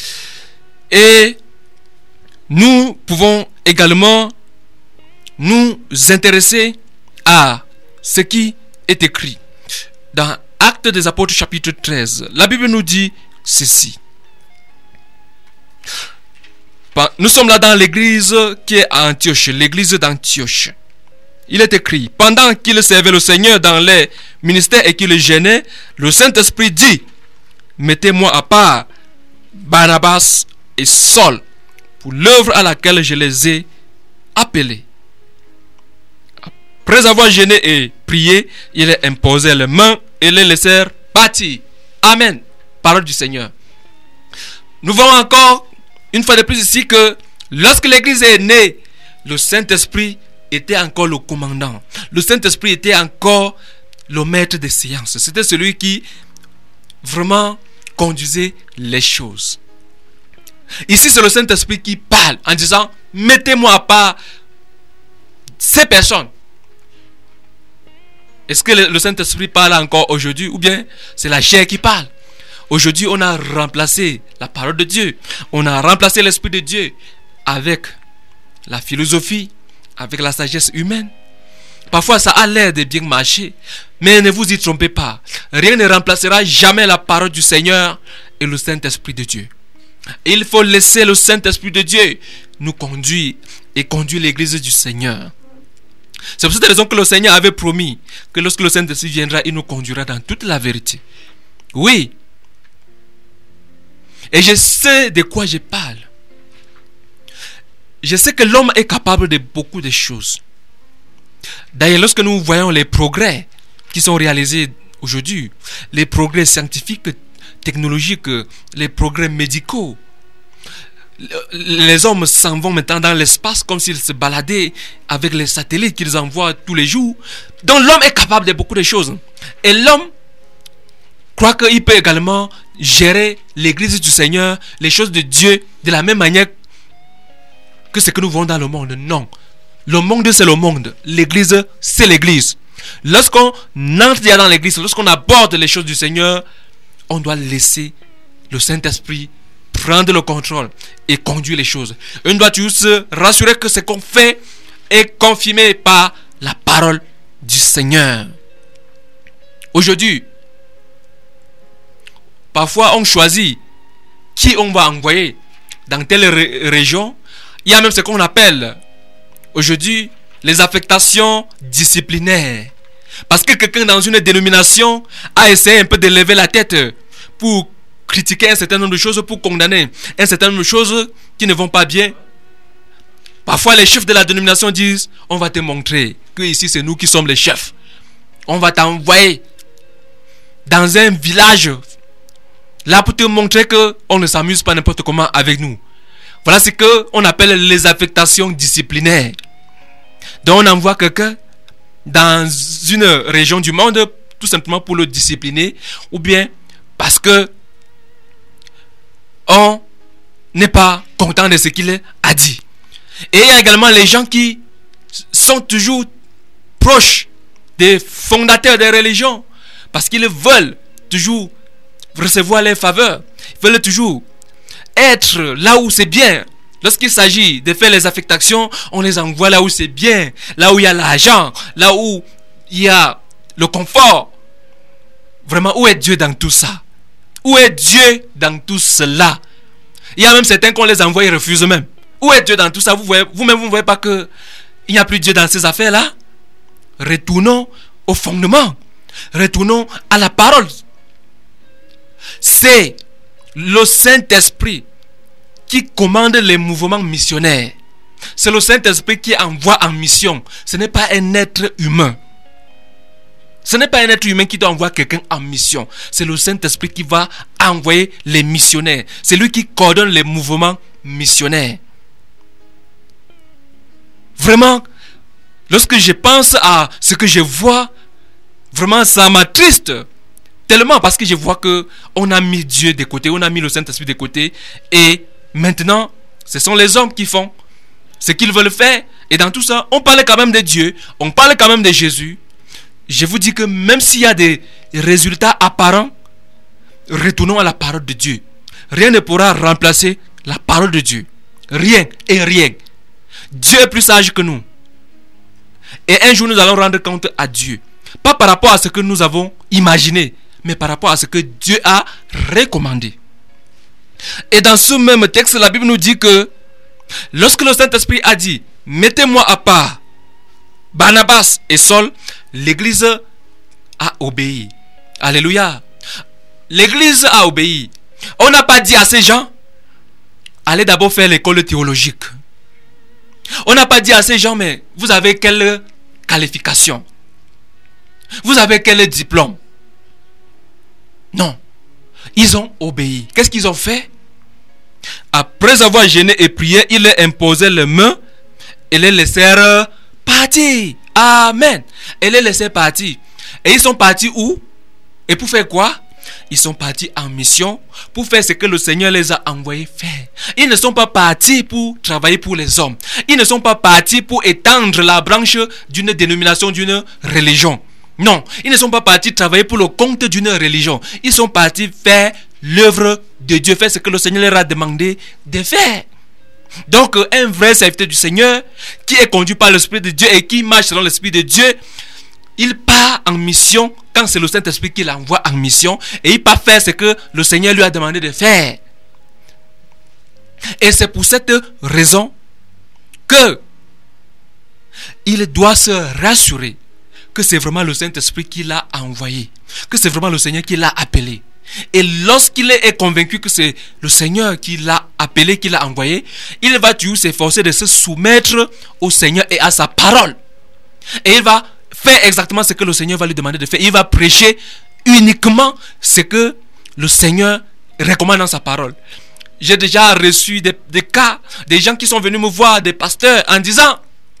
Et nous pouvons également nous intéresser à ce qui est écrit dans Actes des Apôtres chapitre treize. La Bible nous dit ceci. Nous sommes là dans l'église qui est à Antioche, l'église d'Antioche. Il est écrit, pendant qu'ils servaient le Seigneur dans les ministères et qu'ils le gênaient, le Saint-Esprit dit, mettez-moi à part Barnabas et Saul pour l'œuvre à laquelle je les ai appelés. Après avoir jeûné et prié, il les imposait les mains et les laissèrent partir. Amen. Parole du Seigneur. Nous voyons encore une fois de plus ici que lorsque l'église est née, le Saint-Esprit était encore le commandant. Le Saint-Esprit était encore le maître des séances. C'était celui qui vraiment conduisait les choses. Ici, c'est le Saint-Esprit qui parle en disant, mettez-moi à part ces personnes. Est-ce que le Saint-Esprit parle encore aujourd'hui ou bien c'est la chair qui parle? Aujourd'hui, on a remplacé la parole de Dieu. On a remplacé l'Esprit de Dieu avec la philosophie, avec la sagesse humaine. Parfois, ça a l'air de bien marcher, mais ne vous y trompez pas. Rien ne remplacera jamais la parole du Seigneur et le Saint-Esprit de Dieu. Il faut laisser le Saint-Esprit de Dieu nous conduire et conduire l'église du Seigneur. C'est pour cette raison que le Seigneur avait promis que lorsque le Saint-Esprit viendra, il nous conduira dans toute la vérité. Oui. Et je sais de quoi je parle. Je sais que l'homme est capable de beaucoup de choses. D'ailleurs, lorsque nous voyons les progrès qui sont réalisés aujourd'hui, les progrès scientifiques, technologiques, les progrès médicaux, les hommes s'en vont maintenant dans l'espace comme s'ils se baladaient avec les satellites qu'ils envoient tous les jours. Donc l'homme est capable de beaucoup de choses. Et l'homme croit qu'il peut également gérer l'église du Seigneur, les choses de Dieu, de la même manière que ce que nous voyons dans le monde. Non. Le monde, c'est le monde. L'église, c'est l'église. Lorsqu'on entre dans l'église, lorsqu'on aborde les choses du Seigneur, on doit laisser le Saint-Esprit prendre le contrôle et conduire les choses. On doit toujours se rassurer que ce qu'on fait est confirmé par la parole du Seigneur. Aujourd'hui, parfois on choisit qui on va envoyer dans telle ré- région. Il y a même ce qu'on appelle aujourd'hui les affectations disciplinaires. Parce que quelqu'un dans une dénomination a essayé un peu de lever la tête pour critiquer un certain nombre de choses, pour condamner un certain nombre de choses qui ne vont pas bien. Parfois les chefs de la dénomination disent, on va te montrer que ici c'est nous qui sommes les chefs. On va t'envoyer dans un village là pour te montrer qu'on ne s'amuse pas n'importe comment avec nous. Voilà ce qu'on appelle les affectations disciplinaires. Donc on envoie quelqu'un dans une région du monde tout simplement pour le discipliner, ou bien parce que on n'est pas content de ce qu'il a dit. Et il y a également les gens qui sont toujours proches des fondateurs des religions, parce qu'ils veulent toujours recevoir les faveurs, ils veulent toujours être là où c'est bien. Lorsqu'il s'agit de faire les affectations, on les envoie là où c'est bien, là où il y a l'argent, là où il y a le confort. Vraiment, où est Dieu dans tout ça? Où est Dieu dans tout cela? Il y a même certains qu'on les envoie et refusent même. Où est Dieu dans tout ça? Vous voyez, vous-même, vous ne voyez pas qu'il n'y a plus Dieu dans ces affaires-là? Retournons au fondement. Retournons à la parole. C'est le Saint-Esprit qui commande les mouvements missionnaires. C'est le Saint-Esprit qui envoie en mission. Ce n'est pas un être humain. Ce n'est pas un être humain qui doit envoyer quelqu'un en mission. C'est le Saint-Esprit qui va envoyer les missionnaires. C'est lui qui coordonne les mouvements missionnaires. Vraiment, lorsque je pense à ce que je vois, vraiment ça m'attriste tellement, parce que je vois que on a mis Dieu de côté, on a mis le Saint-Esprit de côté, et maintenant, ce sont les hommes qui font ce qu'ils veulent faire. Et dans tout ça, on parle quand même de Dieu, on parle quand même de Jésus. Je vous dis que même s'il y a des résultats apparents, retournons à la parole de Dieu. Rien ne pourra remplacer la parole de Dieu. Rien et rien. Dieu est plus sage que nous. Et un jour, nous allons rendre compte à Dieu. Pas par rapport à ce que nous avons imaginé, mais par rapport à ce que Dieu a recommandé. Et dans ce même texte, la Bible nous dit que lorsque le Saint-Esprit a dit, mettez-moi à part Barnabas et Saul, l'église a obéi. Alléluia. L'église a obéi. On n'a pas dit à ces gens, allez d'abord faire l'école théologique. On n'a pas dit à ces gens, mais vous avez quelle qualification? Vous avez quel diplôme? Non. Ils ont obéi. Qu'est-ce qu'ils ont fait? Après avoir jeûné et prié, ils leur imposaient les mains et les laissèrent partir. Amen. Et les laissèrent partir. Et ils sont partis où? Et pour faire quoi? Ils sont partis en mission pour faire ce que le Seigneur les a envoyés faire. Ils ne sont pas partis pour travailler pour les hommes. Ils ne sont pas partis pour étendre la branche d'une dénomination, d'une religion. Non, ils ne sont pas partis travailler pour le compte d'une religion. Ils sont partis faire l'œuvre de Dieu, faire ce que le Seigneur leur a demandé de faire. Donc, un vrai serviteur du Seigneur qui est conduit par l'Esprit de Dieu et qui marche selon l'Esprit de Dieu, il part en mission quand c'est le Saint-Esprit qui l'envoie en mission et il part faire ce que le Seigneur lui a demandé de faire. Et c'est pour cette raison que il doit se rassurer que c'est vraiment le Saint-Esprit qui l'a envoyé, que c'est vraiment le Seigneur qui l'a appelé. Et lorsqu'il est convaincu que c'est le Seigneur qui l'a appelé, qui l'a envoyé, il va toujours s'efforcer de se soumettre au Seigneur et à sa parole. Et il va faire exactement ce que le Seigneur va lui demander de faire. Il va prêcher uniquement ce que le Seigneur recommande dans sa parole. J'ai déjà reçu des, des cas, des gens qui sont venus me voir, des pasteurs, en disant: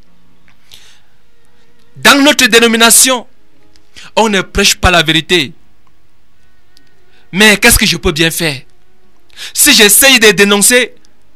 dans notre dénomination, on ne prêche pas la vérité. Mais qu'est-ce que je peux bien faire? Si j'essaye de dénoncer,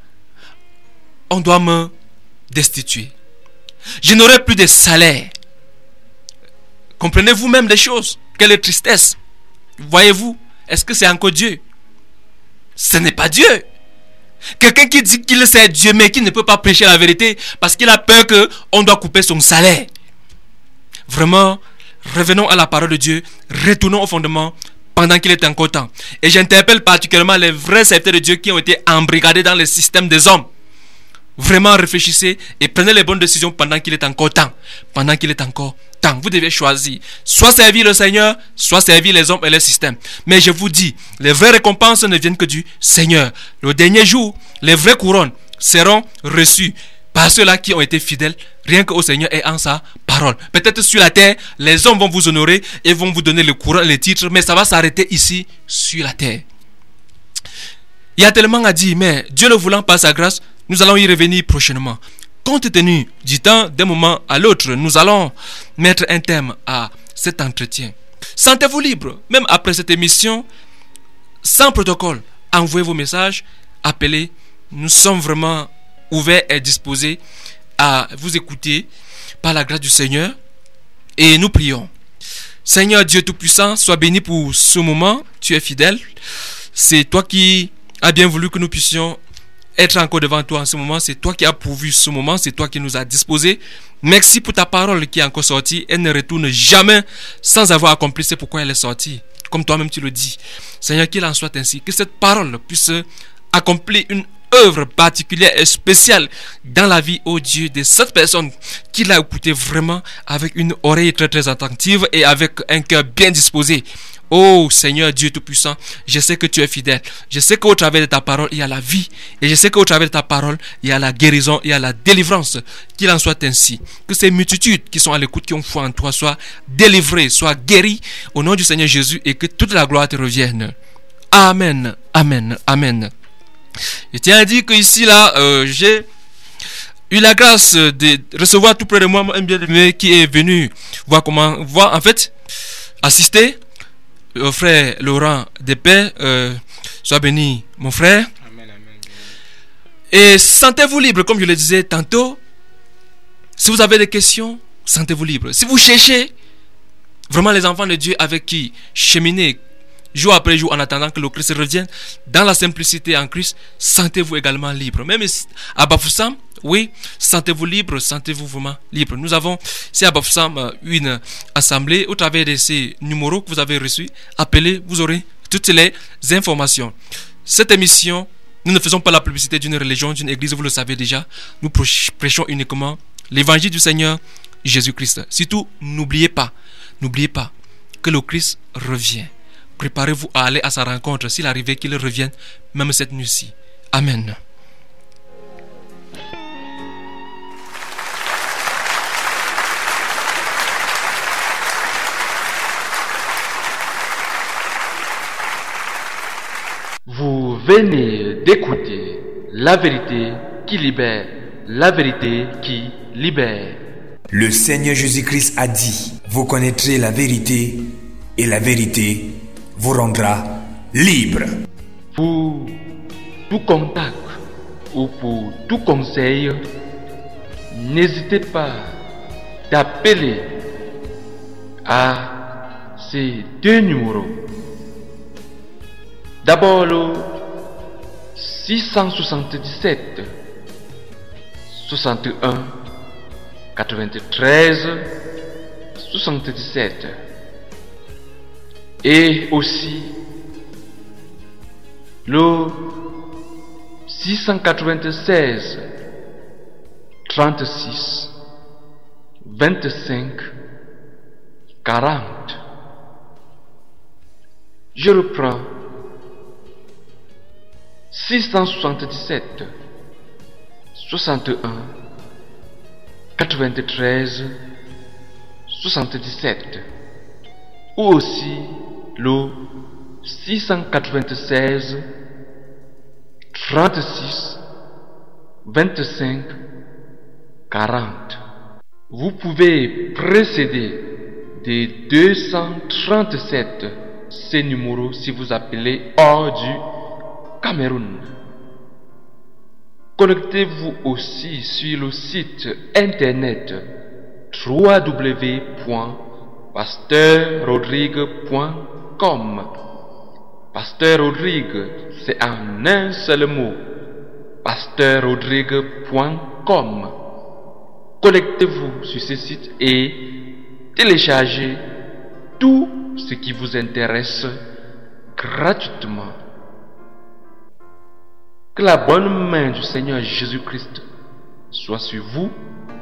on doit me destituer. Je n'aurai plus de salaire. Comprenez-vous même les choses? Quelle tristesse! Voyez-vous? Est-ce que c'est encore Dieu? Ce n'est pas Dieu. Quelqu'un qui dit qu'il sait Dieu mais qui ne peut pas prêcher la vérité parce qu'il a peur qu'on doit couper son salaire. Vraiment, revenons à la parole de Dieu, retournons au fondement pendant qu'il est encore temps. Et j'interpelle particulièrement les vrais serviteurs de Dieu qui ont été embrigadés dans le système des hommes. Vraiment réfléchissez et prenez les bonnes décisions pendant qu'il est encore temps. Pendant qu'il est encore temps. Vous devez choisir. Soit servir le Seigneur, soit servir les hommes et les systèmes. Mais je vous dis, les vraies récompenses ne viennent que du Seigneur. Le dernier jour, les vraies couronnes seront reçues par ceux-là qui ont été fidèles, rien qu'au Seigneur et en sa parole. Peut-être sur la terre, les hommes vont vous honorer et vont vous donner le courant et les titres, mais ça va s'arrêter ici, sur la terre. Il y a tellement à dire, mais Dieu le voulant par sa grâce, nous allons y revenir prochainement. Compte tenu du temps d'un moment à l'autre, nous allons mettre un terme à cet entretien. Sentez-vous libre, même après cette émission, sans protocole. Envoyez vos messages, appelez. Nous sommes vraiment ouverts et disposés à vous écouter par la grâce du Seigneur. Et nous prions. Seigneur Dieu Tout-Puissant, sois béni pour ce moment. Tu es fidèle. C'est toi qui as bien voulu que nous puissions être encore devant toi en ce moment. C'est toi qui as pourvu ce moment. C'est toi qui nous as disposés. Merci pour ta parole qui est encore sortie. Elle ne retourne jamais sans avoir accompli ce pourquoi elle est sortie. Comme toi-même tu le dis. Seigneur, qu'il en soit ainsi. Que cette parole puisse accomplir une œuvre particulière et spéciale dans la vie, oh Dieu, de cette personne qui l'a écouté vraiment avec une oreille très très attentive et avec un cœur bien disposé. Oh Seigneur Dieu Tout-Puissant, je sais que tu es fidèle. Je sais qu'au travers de ta parole, il y a la vie. Et je sais qu'au travers de ta parole, il y a la guérison, il y a la délivrance. Qu'il en soit ainsi. Que ces multitudes qui sont à l'écoute, qui ont foi en toi, soient délivrées, soient guéries au nom du Seigneur Jésus et que toute la gloire te revienne. Amen, amen, amen. Je tiens à dire que ici, là, euh, j'ai eu la grâce de recevoir tout près de moi un bien-aimé qui est venu voir comment, voir en fait, assister au frère Laurent Despais. Euh, sois béni, mon frère. Amen, amen. Et sentez-vous libre, comme je le disais tantôt. Si vous avez des questions, sentez-vous libre. Si vous cherchez vraiment les enfants de Dieu avec qui cheminer jour après jour en attendant que le Christ revienne, dans la simplicité en Christ, sentez-vous également libre. Même à Bafoussam, oui, sentez-vous libre, sentez-vous vraiment libre. Nous avons, c'est à Bafoussam, une assemblée au travers de ces numéros que vous avez reçus. Appelez, vous aurez toutes les informations. Cette émission, nous ne faisons pas la publicité d'une religion, d'une église, vous le savez déjà. Nous prêchons uniquement l'évangile du Seigneur Jésus-Christ. Surtout, n'oubliez pas, n'oubliez pas que le Christ revient. Préparez-vous à aller à sa rencontre s'il arrivait qu'il revienne, même cette nuit-ci. Amen. venez d'écouter la vérité qui libère, la vérité qui libère. Le Seigneur Jésus-Christ a dit, vous connaîtrez la vérité et la vérité vous rendra libre. Pour tout contact ou pour tout conseil, n'hésitez pas d'appeler à ces deux numéros. D'abord le six cent soixante-dix-sept soixante et un quatre-vingt-treize soixante-dix-sept et aussi le six cent quatre-vingt-seize trente-six vingt-cinq quarante. Je reprends. six cent soixante-dix-sept soixante et un quatre-vingt-treize soixante-dix-sept ou aussi le six cent quatre-vingt-seize trente-six vingt-cinq quarante. Vous pouvez précéder des deux cent trente-sept ces numéros si vous appelez hors du Cameroun. Connectez-vous aussi sur le site internet w w w point pasteur rodrigue point com. Pasteur Rodrigue, c'est en un seul mot. pasteur rodrigue point com. Connectez-vous sur ce site et téléchargez tout ce qui vous intéresse gratuitement. Que la bonne main du Seigneur Jésus-Christ soit sur vous